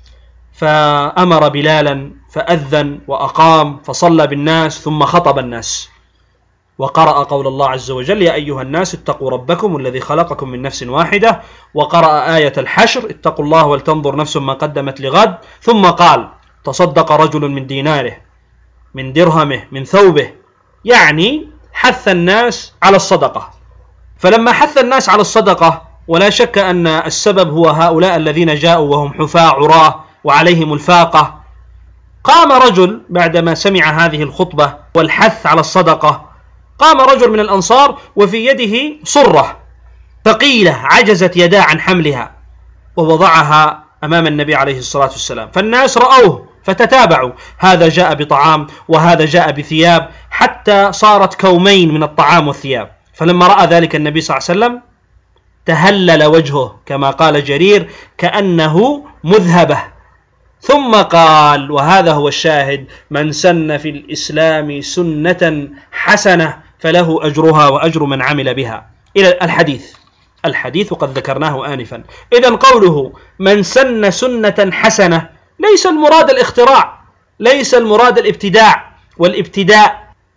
A: فأمر بلالا فأذن وأقام فصلى بالناس ثم خطب الناس وقرأ قول الله عز وجل: يا أيها الناس اتقوا ربكم الذي خلقكم من نفس واحدة، وقرأ آية الحشر: اتقوا الله ولتنظر نفس ما قدمت لغد، ثم قال: تصدق رجل من ديناره من درهمه من ثوبه، يعني حث الناس على الصدقة. فلما حث الناس على الصدقة، ولا شك أن السبب هو هؤلاء الذين جاءوا وهم حفاة عراة وعليهم الفاقة، قام رجل بعدما سمع هذه الخطبة والحث على الصدقة، قام رجل من الأنصار وفي يده صرة ثقيلة عجزت يداه عن حملها، ووضعها أمام النبي عليه الصلاة والسلام، فالناس رأوه فتتابعوا، هذا جاء بطعام وهذا جاء بثياب، حتى صارت كومين من الطعام والثياب. فلما رأى ذلك النبي صلى الله عليه وسلم تهلل وجهه كما قال جرير كأنه مذهبة، ثم قال، وهذا هو الشاهد: من سن في الإسلام سنة حسنة فله أجرها وأجر من عمل بها، إلى الحديث وقد ذكرناه آنفا. إذن قوله من سن سنة حسنة ليس المراد الاختراع، ليس المراد الابتداع والابتداء،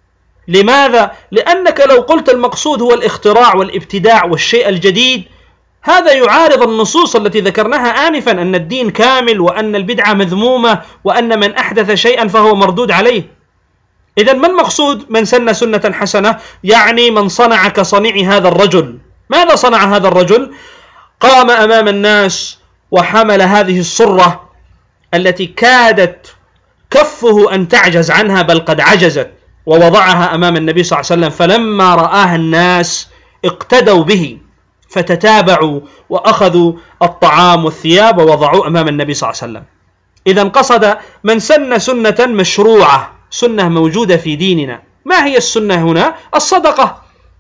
A: لماذا؟ لأنك لو قلت المقصود هو الاختراع والابتداع والشيء الجديد، هذا يعارض النصوص التي ذكرناها آنفا، أن الدين كامل وأن البدعة مذمومة وأن من أحدث شيئا فهو مردود عليه. إذن ما المقصود من سن سنة حسنة؟ يعني من صنع كصنيع هذا الرجل. ماذا صنع هذا الرجل؟ قام أمام الناس وحمل هذه الصرة التي كادت كفه أن تعجز عنها، بل قد عجزت، ووضعها أمام النبي صلى الله عليه وسلم، فلما رآها الناس اقتدوا به فتتابعوا وأخذوا الطعام والثياب ووضعوه أمام النبي صلى الله عليه وسلم. إذن قصد من سن سنة مشروعة، سنة موجودة في ديننا. ما هي السنة هنا؟ الصدقة.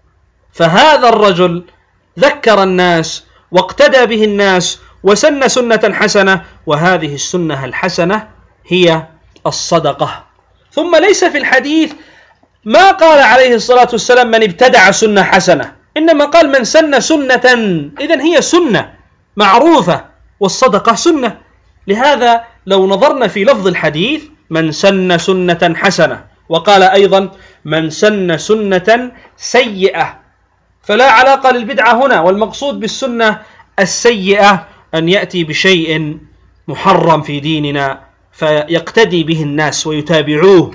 A: فهذا الرجل ذكر الناس واقتدى به الناس وسن سنة حسنة، وهذه السنة الحسنة هي الصدقة. ثم ليس في الحديث ما قال عليه الصلاة والسلام من ابتدع سنة حسنة، إنما قال من سن سنة. إذن هي سنة معروفة، والصدقة سنة. لهذا لو نظرنا في لفظ الحديث من سن سنة حسنة، وقال أيضا من سن سنة سيئة، فلا علاقة للبدعة هنا، والمقصود بالسنة السيئة أن يأتي بشيء محرم في ديننا فيقتدي به الناس ويتابعوه،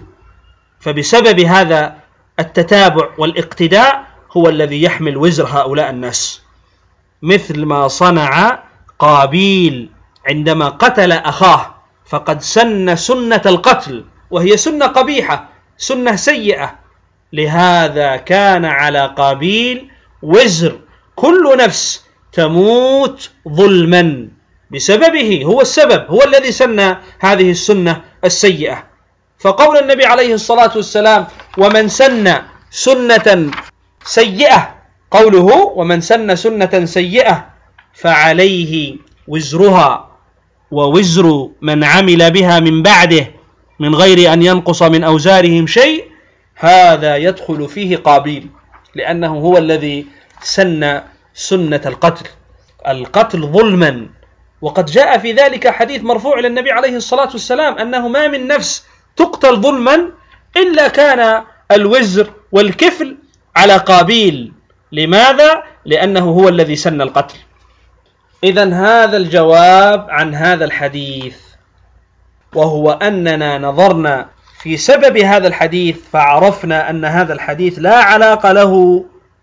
A: فبسبب هذا التتابع والاقتداء هو الذي يحمل وزر هؤلاء الناس. مثل ما صنع قابيل عندما قتل أخاه، فقد سن سنة القتل، وهي سنة قبيحة، سنة سيئة. لهذا كان على قابيل وزر كل نفس تموت ظلما بسببه، هو السبب، هو الذي سن هذه السنة السيئة. فقول النبي عليه الصلاة والسلام ومن سن سنة سيئة، قوله ومن سن سنة سيئة فعليه وزرها ووزر من عمل بها من بعده من غير أن ينقص من أوزارهم شيء، هذا يدخل فيه قابيل، لأنه هو الذي سن سنة القتل ظلما. وقد جاء في ذلك حديث مرفوع إلى النبي عليه الصلاة والسلام أنه ما من نفس تقتل ظلما إلا كان الوزر والكفل على قابيل. لماذا؟ لأنه هو الذي سن القتل. إذن هذا الجواب عن هذا الحديث، وهو أننا نظرنا في سبب هذا الحديث فعرفنا أن هذا الحديث لا علاقة له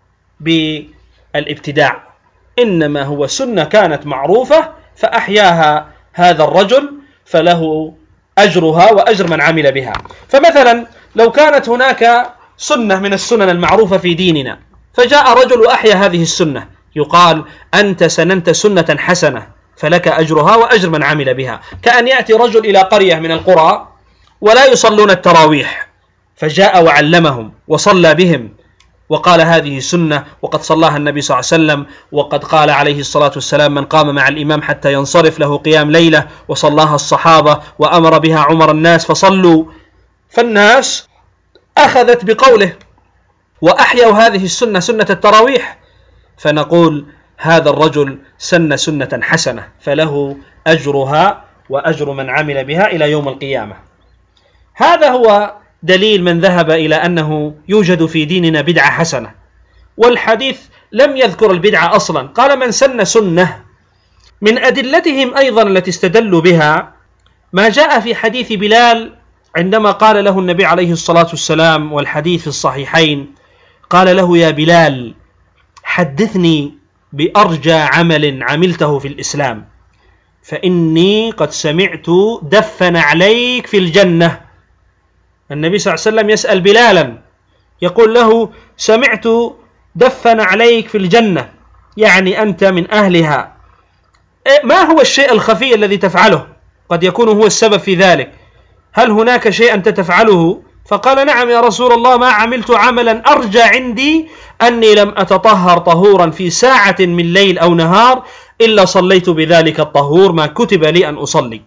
A: بالابتداع، إنما هو سنة كانت معروفة فأحياها هذا الرجل، فله أجرها وأجر من عمل بها. فمثلا لو كانت هناك سنة من السنن المعروفة في ديننا، فجاء رجل وأحيا هذه السنة، يقال أنت سننت سنة حسنة فلك أجرها وأجر من عمل بها. كأن يأتي رجل إلى قرية من القرى ولا يصلون التراويح، فجاء وعلمهم وصلى بهم وقال هذه سنة وقد صلاها النبي صلى الله عليه وسلم، وقد قال عليه الصلاة والسلام من قام مع الإمام حتى ينصرف له قيام ليلة، وصلاها الصحابة وأمر بها عمر الناس فصلوا. فالناس أخذت بقوله وأحيوا هذه السنة، سنة التراويح، فنقول هذا الرجل سن سنة حسنة فله أجرها وأجر من عمل بها إلى يوم القيامة. هذا هو دليل من ذهب إلى أنه يوجد في ديننا بدعة حسنة، والحديث لم يذكر البدعة أصلا، قال من سن سنة. من أدلتهم أيضا التي استدلوا بها ما جاء في حديث بلال عندما قال له النبي عليه الصلاة والسلام، والحديث في الصحيحين، قال له يا بلال حدثني بأرجى عمل عملته في الإسلام، فإني قد سمعت دفن عليك في الجنة. النبي صلى الله عليه وسلم يسأل بلالا يقول له سمعت دفن عليك في الجنة، يعني أنت من أهلها، ما هو الشيء الخفي الذي تفعله؟ قد يكون هو السبب في ذلك، هل هناك شيء أنت تفعله؟ فقال نعم يا رسول الله، ما عملت عملا أرجى عندي أني لم أتطهر طهورا في ساعة من ليل أو نهار إلا صليت بذلك الطهور ما كتب لي أن أصلي.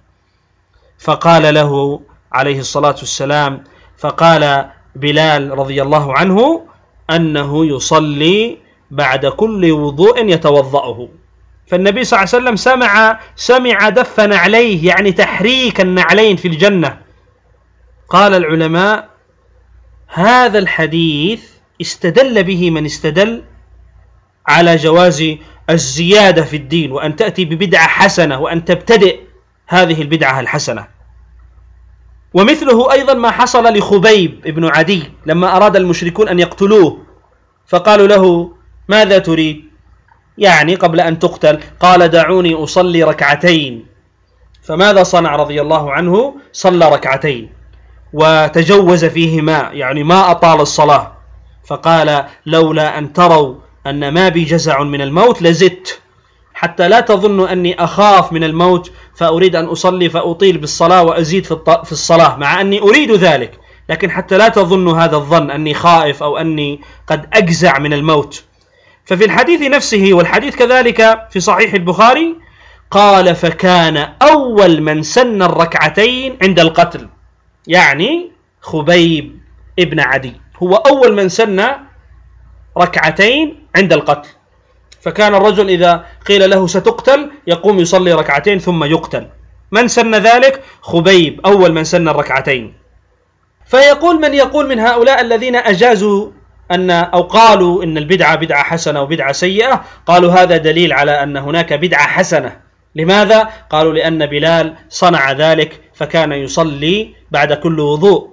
A: فقال له عليه الصلاة والسلام، فقال بلال رضي الله عنه أنه يصلي بعد كل وضوء يتوضأه. فالنبي صلى الله عليه وسلم سمع دفن عليه، يعني تحريك النعلين في الجنة. قال العلماء هذا الحديث استدل به من استدل على جواز الزيادة في الدين، وأن تأتي ببدعة حسنة وأن تبتدئ هذه البدعة الحسنة. ومثله أيضا ما حصل لخبيب ابن عدي لما أراد المشركون أن يقتلوه، فقالوا له ماذا تريد؟ يعني قبل أن تقتل قال دعوني أصلي ركعتين. فماذا صنع رضي الله عنه؟ صلى ركعتين وتجوز فيهما، يعني ما أطال الصلاة، فقال لولا أن تروا أن ما بي جزع من الموت لزدت، حتى لا تظنوا أني أخاف من الموت فأريد أن أصلي فأطيل بالصلاة وأزيد في الصلاة، مع أني أريد ذلك، لكن حتى لا تظنوا هذا الظن أني خائف أو أني قد أجزع من الموت. ففي الحديث نفسه، والحديث كذلك في صحيح البخاري، قال فكان أول من سن الركعتين عند القتل، يعني خبيب ابن عدي هو أول من سن ركعتين عند القتل. فكان الرجل إذا قيل له ستقتل يقوم يصلي ركعتين ثم يقتل. من سن ذلك؟ خبيب، أول من سن الركعتين. فيقول من يقول من هؤلاء الذين أجازوا أو قالوا إن البدعة بدعة حسنة وبدعة سيئة، قالوا هذا دليل على أن هناك بدعة حسنة. لماذا؟ قالوا لأن بلال صنع ذلك فكان يصلي بعد كل وضوء،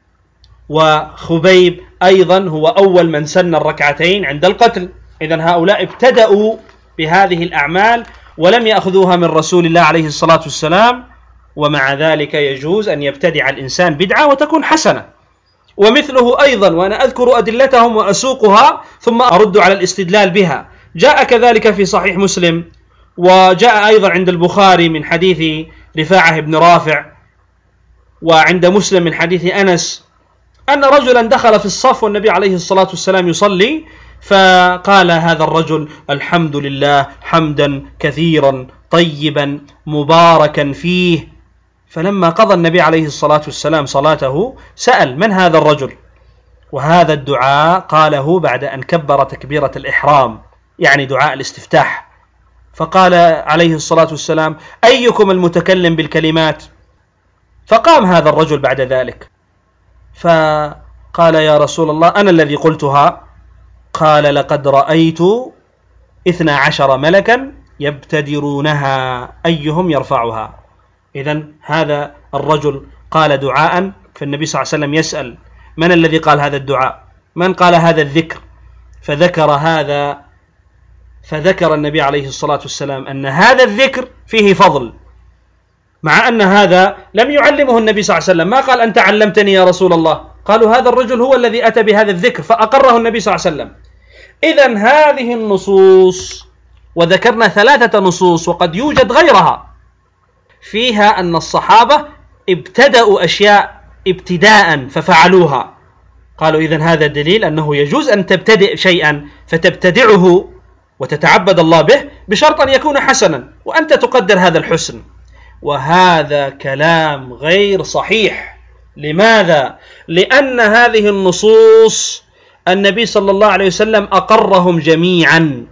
A: وخبيب أيضا هو أول من سن الركعتين عند القتل. إذن هؤلاء ابتدأوا بهذه الأعمال ولم يأخذوها من رسول الله عليه الصلاة والسلام، ومع ذلك يجوز أن يبتدع الإنسان بدعة وتكون حسنة. ومثله أيضا، وأنا أذكر أدلتهم وأسوقها ثم أرد على الاستدلال بها، جاء كذلك في صحيح مسلم، وجاء أيضا عند البخاري من حديث رفاعة بن رافع، وعند مسلم من حديث أنس، أن رجلا دخل في الصف والنبي عليه الصلاة والسلام يصلي، فقال هذا الرجل الحمد لله حمدا كثيرا طيبا مباركا فيه. فلما قضى النبي عليه الصلاة والسلام صلاته سأل من هذا الرجل؟ وهذا الدعاء قاله بعد أن كبر تكبيرة الإحرام، يعني دعاء الاستفتاح. فقال عليه الصلاة والسلام أيكم المتكلم بالكلمات؟ فقام هذا الرجل بعد ذلك فقال يا رسول الله أنا الذي قلتها. قال لقد رأيت 12 ملكا يبتدرونها أيهم يرفعها. إذن هذا الرجل قال دعاء، فالنبي صلى الله عليه وسلم يسأل من الذي قال هذا الدعاء؟ من قال هذا الذكر؟ فذكر النبي عليه الصلاة والسلام أن هذا الذكر فيه فضل، مع أن هذا لم يعلمه النبي صلى الله عليه وسلم، ما قال أنت علمتني يا رسول الله، قالوا هذا الرجل هو الذي أتى بهذا الذكر فأقره النبي صلى الله عليه وسلم. إذن هذه النصوص، وذكرنا 3 نصوص وقد يوجد غيرها، فيها أن الصحابة ابتدأوا أشياء ابتداء ففعلوها، قالوا إذن هذا دليل أنه يجوز أن تبتدئ شيئا فتبتدعه وتتعبد الله به بشرط أن يكون حسنا وأنت تقدر هذا الحسن. وهذا كلام غير صحيح. لماذا؟ لأن هذه النصوص النبي صلى الله عليه وسلم أقرهم جميعا،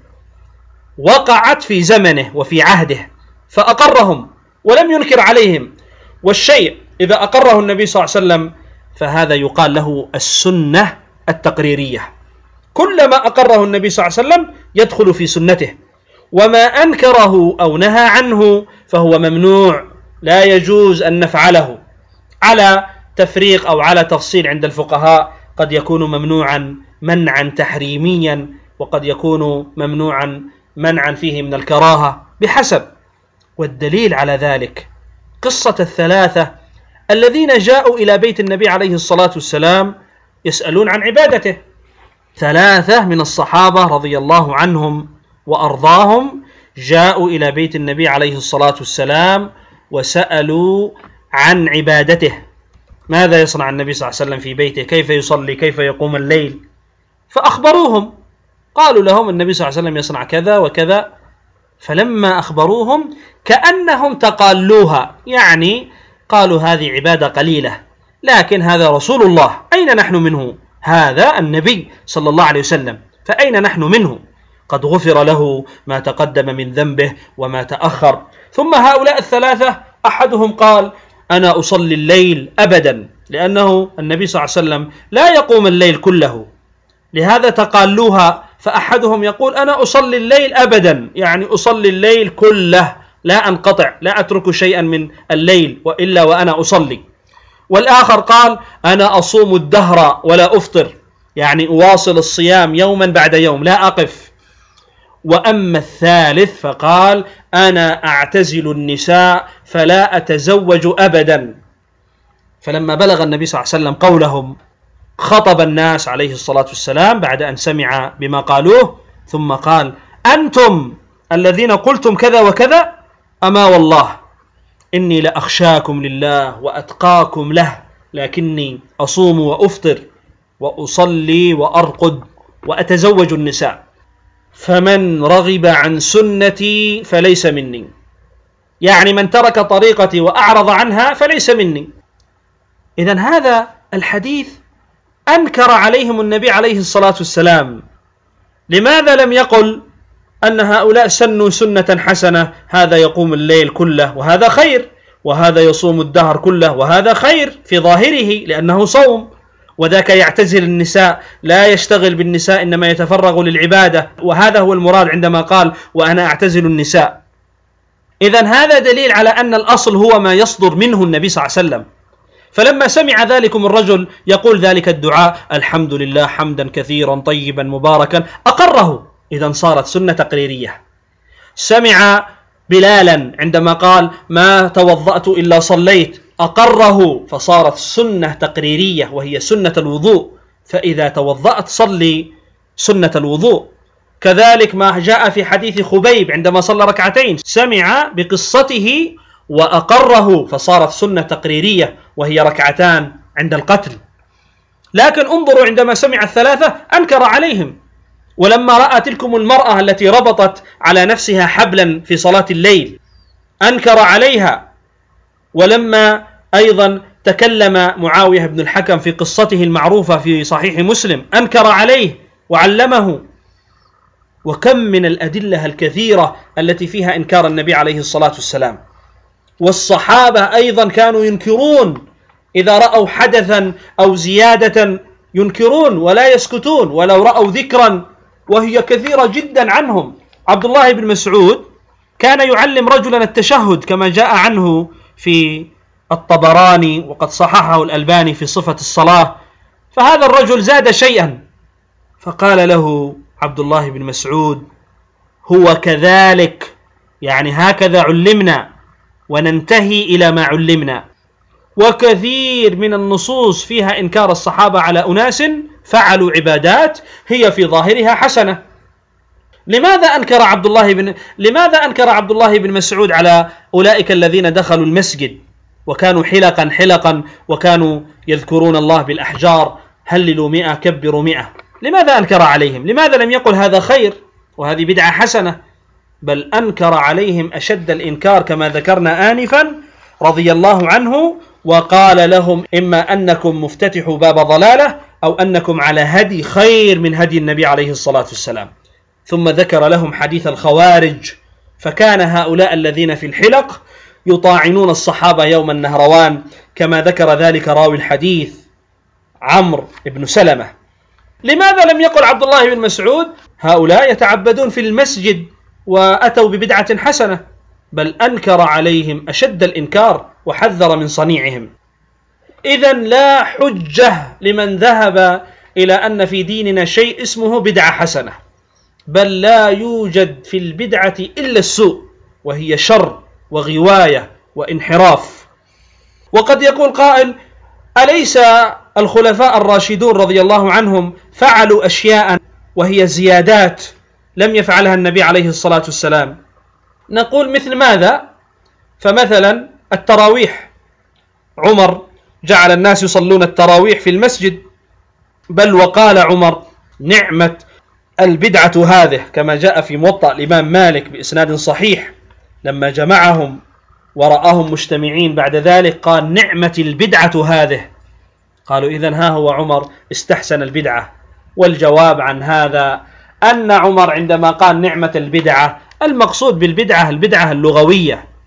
A: وقعت في زمنه وفي عهده فأقرهم ولم ينكر عليهم. والشيء إذا أقره النبي صلى الله عليه وسلم فهذا يقال له السنة التقريرية. كل ما أقره النبي صلى الله عليه وسلم يدخل في سنته، وما أنكره أو نهى عنه فهو ممنوع، لا يجوز أن نفعله. على تفريق أو على تفصيل عند الفقهاء، قد يكون ممنوعا منعا تحريميا، وقد يكون ممنوعا منعا فيه من الكراهة بحسب. والدليل على ذلك قصة 3 الذين جاءوا إلى بيت النبي عليه الصلاة والسلام يسألون عن عبادته. 3 من الصحابة رضي الله عنهم وأرضاهم جاءوا إلى بيت النبي عليه الصلاة والسلام وسألوا عن عبادته، ماذا يصنع النبي صلى الله عليه وسلم في بيته، كيف يصلي، كيف يقوم الليل. فأخبروهم، قالوا لهم النبي صلى الله عليه وسلم يصنع كذا وكذا. فلما أخبروهم كأنهم تقالوها، يعني قالوا هذه عبادة قليلة، لكن هذا رسول الله أين نحن منه؟ هذا النبي صلى الله عليه وسلم فأين نحن منه؟ قد غفر له ما تقدم من ذنبه وما تأخر. ثم هؤلاء 3 أحدهم قال أنا أصلي الليل أبدا لأنه النبي صلى الله عليه وسلم لا يقوم الليل كله، لهذا تقالوها. فأحدهم يقول أنا أصلي الليل أبدا، يعني أصلي الليل كله لا أنقطع، لا أترك شيئا من الليل وإلا وأنا أصلي. والآخر قال أنا أصوم الدهر ولا أفطر، يعني أواصل الصيام يوما بعد يوم لا أقف. وأما الثالث فقال أنا أعتزل النساء فلا أتزوج أبدا. فلما بلغ النبي صلى الله عليه وسلم قولهم خطب الناس عليه الصلاة والسلام بعد أن سمع بما قالوه، ثم قال أنتم الذين قلتم كذا وكذا، أما والله إني لأخشاكم لله وأتقاكم له، لكني أصوم وأفطر وأصلي وأرقد وأتزوج النساء، فمن رغب عن سنتي فليس مني، يعني من ترك طريقتي وأعرض عنها فليس مني. إذن هذا الحديث أنكر عليهم النبي عليه الصلاة والسلام. لماذا لم يقل أن هؤلاء سنوا سنة حسنة، هذا يقوم الليل كله وهذا خير، وهذا يصوم الدهر كله وهذا خير في ظاهره لأنه صوم، وذاك يعتزل النساء لا يشتغل بالنساء إنما يتفرغ للعبادة، وهذا هو المراد عندما قال وأنا أعتزل النساء. إذن هذا دليل على أن الأصل هو ما يصدر منه النبي صلى الله عليه وسلم. فلما سمع ذلكم الرجل يقول ذلك الدعاء الحمد لله حمدا كثيرا طيبا مباركا أقره، إذن صارت سنة تقريرية. سمع بلالا عندما قال ما توضأت إلا صليت أقره، فصارت سنة تقريرية وهي سنة الوضوء، فإذا توضأت صلي سنة الوضوء. كذلك ما جاء في حديث خبيب عندما صلى ركعتين سمع بقصته وأقره، فصارت سنة تقريرية وهي ركعتان عند القتل. لكن انظروا عندما سمع الثلاثة أنكر عليهم. ولما رأى تلكم المرأة التي ربطت على نفسها حبلا في صلاة الليل أنكر عليها. ولما أيضا تكلم معاوية بن الحكم في قصته المعروفة في صحيح مسلم أنكر عليه وعلمه. وكم من الأدلة الكثيرة التي فيها إنكار النبي عليه الصلاة والسلام. والصحابة أيضا كانوا ينكرون إذا رأوا حدثا أو زيادة، ينكرون ولا يسكتون ولو رأوا ذكرا، وهي كثيرة جدا عنهم. عبد الله بن مسعود كان يعلم رجلا التشهد كما جاء عنه في الطبراني وقد صححه الألباني في صفة الصلاة. فهذا الرجل زاد شيئا فقال له عبد الله بن مسعود هو كذلك، يعني هكذا علمنا وننتهي إلى ما علمنا. وكثير من النصوص فيها إنكار الصحابة على أناس فعلوا عبادات هي في ظاهرها حسنة. لماذا أنكر عبد الله بن مسعود على أولئك الذين دخلوا المسجد وكانوا حلقا وكانوا يذكرون الله بالأحجار هللوا 100 كبروا 100؟ لماذا أنكر عليهم؟ لماذا لم يقل هذا خير وهذه بدعة حسنة؟ بل أنكر عليهم أشد الإنكار كما ذكرنا آنفا رضي الله عنه، وقال لهم إما أنكم مفتتحوا باب ضلالة أو أنكم على هدي خير من هدي النبي عليه الصلاة والسلام. ثم ذكر لهم حديث الخوارج، فكان هؤلاء الذين في الحلق يطاعنون الصحابة يوم النهروان كما ذكر ذلك راوي الحديث عمرو بن سلمة. لماذا لم يقل عبد الله بن مسعود هؤلاء يتعبدون في المسجد وأتوا ببدعة حسنة؟ بل أنكر عليهم أشد الإنكار وحذر من صنيعهم. إذن لا حجة لمن ذهب إلى أن في ديننا شيء اسمه بدعة حسنة، بل لا يوجد في البدعة إلا السوء، وهي شر وغواية وانحراف. وقد يقول قائل أليس الخلفاء الراشدون رضي الله عنهم فعلوا أشياء وهي زيادات لم يفعلها النبي عليه الصلاة والسلام؟ نقول مثل ماذا؟ فمثلا التراويح، عمر جعل الناس يصلون التراويح في المسجد، بل وقال عمر نعمة البدعة هذه كما جاء في موطأ الإمام مالك بإسناد صحيح، لما جمعهم ورآهم مجتمعين بعد ذلك قال نعمة البدعة هذه. قالوا إذن ها هو عمر استحسن البدعة. والجواب عن هذا أن عمر عندما قال نعمة البدعة المقصود بالبدعة البدعة اللغوية،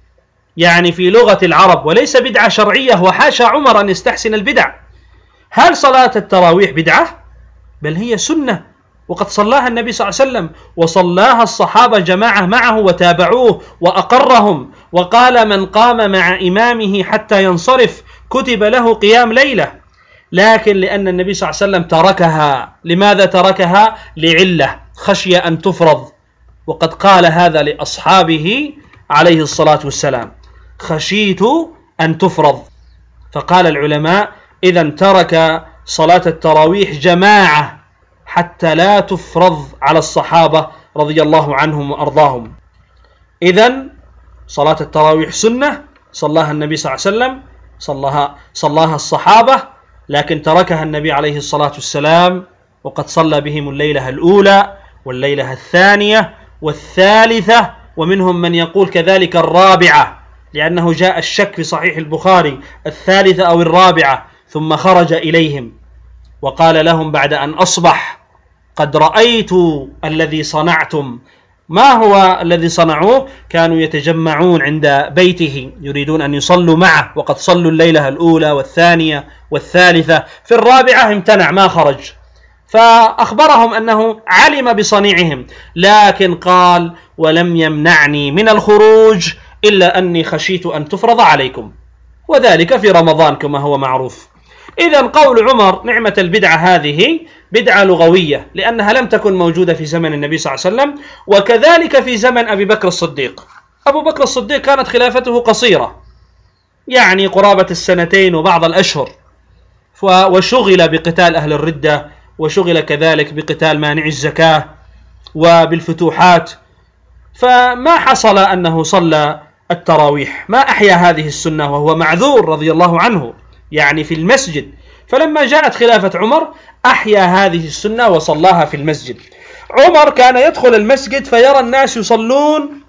A: يعني في لغة العرب، وليس بدعة شرعية، وحاشا عمر أن يستحسن البدع. هل صلاة التراويح بدعة؟ بل هي سنة، وقد صلاها النبي صلى الله عليه وسلم، وصلاها الصحابة جماعة معه وتابعوه وأقرهم، وقال من قام مع إمامه حتى ينصرف كتب له قيام ليلة. لكن لأن النبي صلى الله عليه وسلم تركها. لماذا تركها؟ لعلة، خشية أن تفرض، وقد قال هذا لأصحابه عليه الصلاة والسلام: خشيت أن تفرض. فقال العلماء: إذن ترك صلاة التراويح جماعة حتى لا تفرض على الصحابة رضي الله عنهم وأرضاهم. إذن صلاة التراويح سنة، صلاها النبي صلى الله عليه وسلم، صلاها الصحابة، لكن تركها النبي عليه الصلاة والسلام، وقد صلى بهم الليلة الأولى والليلة الثانية والثالثة، ومنهم من يقول كذلك الرابعة، لأنه جاء الشك في صحيح البخاري الثالثة أو الرابعة، ثم خرج إليهم وقال لهم بعد أن أصبح: قد رأيت الذي صنعتم. ما هو الذي صنعوه؟ كانوا يتجمعون عند بيته يريدون أن يصلوا معه، وقد صلوا الليلة الأولى والثانية والثالثة، في الرابعة امتنع ما خرج، فأخبرهم أنه علم بصنيعهم، لكن قال: ولم يمنعني من الخروج إلا أني خشيت أن تفرض عليكم، وذلك في رمضان كما هو معروف. إذن قول عمر نعمة البدعة هذه بدعة لغوية، لأنها لم تكن موجودة في زمن النبي صلى الله عليه وسلم، وكذلك في زمن أبي بكر الصديق. أبو بكر الصديق كانت خلافته قصيرة، يعني قرابة السنتين وبعض الأشهر، وشغل بقتال أهل الردة، وشغل كذلك بقتال مانع الزكاة وبالفتوحات، فما حصل أنه صلى التراويح، ما أحيا هذه السنة، وهو معذور رضي الله عنه يعني في المسجد. فلما جاءت خلافة عمر أحيا هذه السنة وصلاها في المسجد. عمر كان يدخل المسجد فيرى الناس يصلون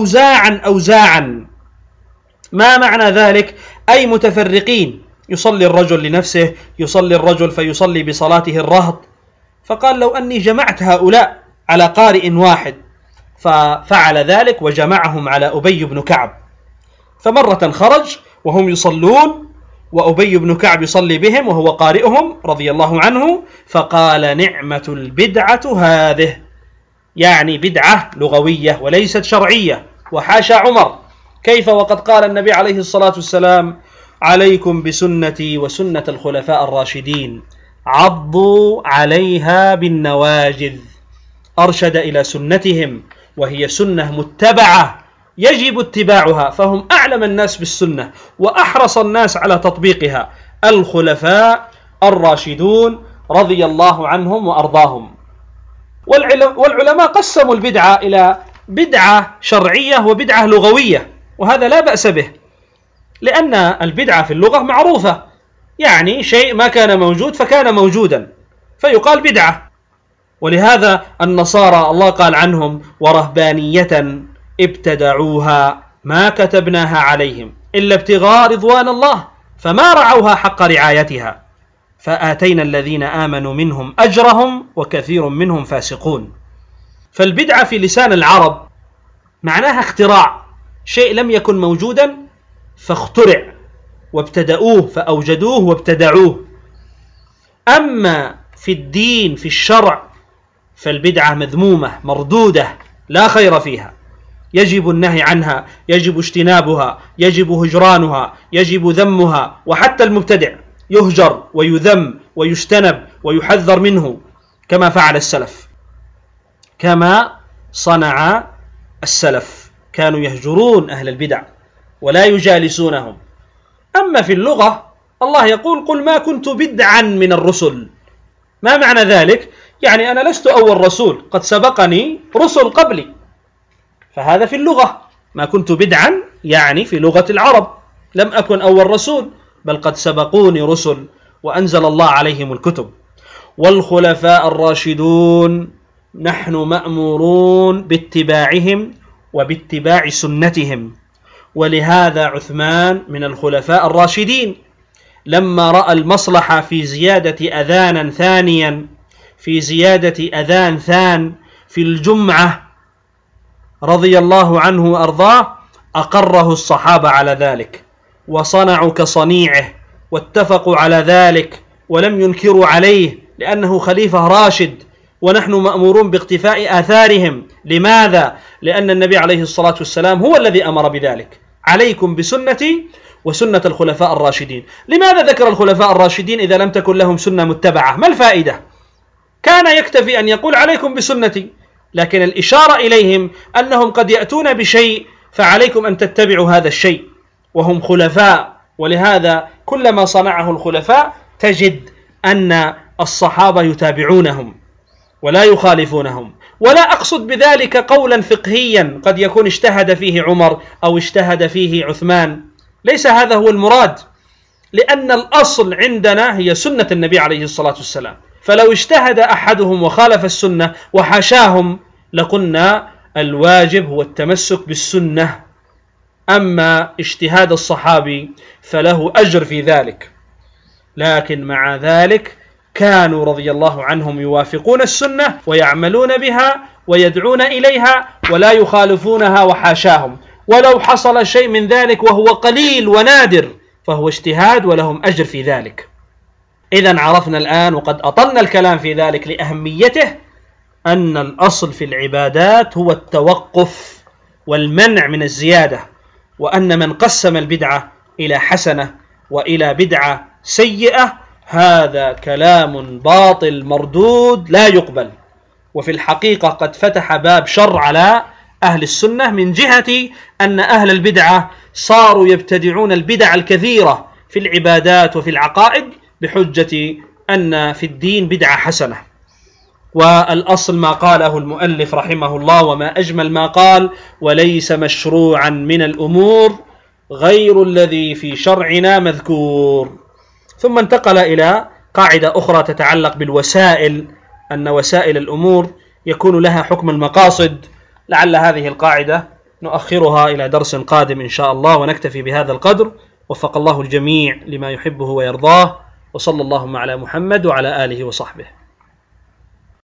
A: أوزاعا. ما معنى ذلك؟ أي متفرقين، يصلي الرجل لنفسه، يصلي الرجل فيصلي بصلاته الرهط. فقال: لو أني جمعت هؤلاء على قارئ واحد، ففعل ذلك وجمعهم على أبي بن كعب. فمرة خرج وهم يصلون وأبي بن كعب يصلي بهم وهو قارئهم رضي الله عنه، فقال: نعمة البدعة هذه، يعني بدعة لغوية وليست شرعية. وحاشا عمر، كيف وقد قال النبي عليه الصلاة والسلام: عليكم بسنتي وسنة الخلفاء الراشدين، عضوا عليها بالنواجذ. أرشد إلى سنتهم، وهي سنة متبعة يجب اتباعها، فهم أعلم الناس بالسنة وأحرص الناس على تطبيقها، الخلفاء الراشدون رضي الله عنهم وأرضاهم. والعلماء قسموا البدعة إلى بدعة شرعية وبدعة لغوية، وهذا لا بأس به، لأن البدعة في اللغة معروفة، يعني شيء ما كان موجود فكان موجودا فيقال بدعة. ولهذا النصارى الله قال عنهم: ورهبانية ابتدعوها ما كتبناها عليهم إلا ابتغاء رضوان الله فما رعوها حق رعايتها فآتينا الذين آمنوا منهم أجرهم وكثير منهم فاسقون. فالبدعة في لسان العرب معناها اختراع، شيء لم يكن موجودا فاخترع، وابتدأوه فأوجدوه وابتدعوه. أما في الدين في الشرع فالبدعة مذمومة مردودة لا خير فيها، يجب النهي عنها، يجب اجتنابها، يجب هجرانها، يجب ذمها، وحتى المبتدع يهجر ويذم ويجتنب ويحذر منه، كما فعل السلف، كما صنع السلف، كانوا يهجرون أهل البدع ولا يجالسونهم. أما في اللغة الله يقول: قل ما كنت بدعا من الرسل. ما معنى ذلك؟ يعني أنا لست أول رسول، قد سبقني رسل قبلي، فهذا في اللغة. ما كنت بدعا يعني في لغة العرب لم أكن أول رسول، بل قد سبقوني رسل وأنزل الله عليهم الكتب. والخلفاء الراشدون نحن مأمورون باتباعهم وباتباع سنتهم. ولهذا عثمان من الخلفاء الراشدين لما رأى المصلحة في زيادة أذانا ثانيا، في زيادة أذان ثان في الجمعة رضي الله عنه وأرضاه، أقره الصحابة على ذلك وصنعوا كصنيعه واتفقوا على ذلك ولم ينكروا عليه لأنه خليفة راشد ونحن مأمورون باقتفاء آثارهم. لماذا؟ لأن النبي عليه الصلاة والسلام هو الذي أمر بذلك: عليكم بسنتي وسنة الخلفاء الراشدين. لماذا ذكر الخلفاء الراشدين إذا لم تكن لهم سنة متبعة؟ ما الفائدة؟ كان يكتفي أن يقول عليكم بسنتي، لكن الإشارة إليهم أنهم قد يأتون بشيء فعليكم أن تتبعوا هذا الشيء، وهم خلفاء. ولهذا كلما صنعه الخلفاء تجد أن الصحابة يتابعونهم ولا يخالفونهم. ولا أقصد بذلك قولا فقهيا قد يكون اجتهد فيه عمر أو اجتهد فيه عثمان، ليس هذا هو المراد، لأن الأصل عندنا هي سنة النبي عليه الصلاة والسلام. فلو اجتهد أحدهم وخالف السنة وحاشاهم لقلنا الواجب هو التمسك بالسنة. أما اجتهاد الصحابي فله أجر في ذلك، لكن مع ذلك كانوا رضي الله عنهم يوافقون السنة ويعملون بها ويدعون إليها ولا يخالفونها وحاشاهم. ولو حصل شيء من ذلك وهو قليل ونادر فهو اجتهاد ولهم أجر في ذلك. إذن عرفنا الآن وقد أطلنا الكلام في ذلك لأهميته أن الأصل في العبادات هو التوقف والمنع من الزيادة، وأن من قسم البدعة إلى حسنة وإلى بدعة سيئة هذا كلام باطل مردود لا يقبل. وفي الحقيقة قد فتح باب شر على أهل السنة من جهة أن أهل البدعة صاروا يبتدعون البدع الكثيرة في العبادات وفي العقائد بحجة أن في الدين بدعة حسنة. والأصل ما قاله المؤلف رحمه الله وما أجمل ما قال: وليس مشروعا من الأمور غير الذي في شرعنا مذكور. ثم انتقل إلى قاعدة أخرى تتعلق بالوسائل، أن وسائل الأمور يكون لها حكم المقاصد. لعل هذه القاعدة نؤخرها إلى درس قادم إن شاء الله، ونكتفي بهذا القدر. وفق الله الجميع لما يحبه ويرضاه، وصلى اللهم على محمد وعلى آله وصحبه.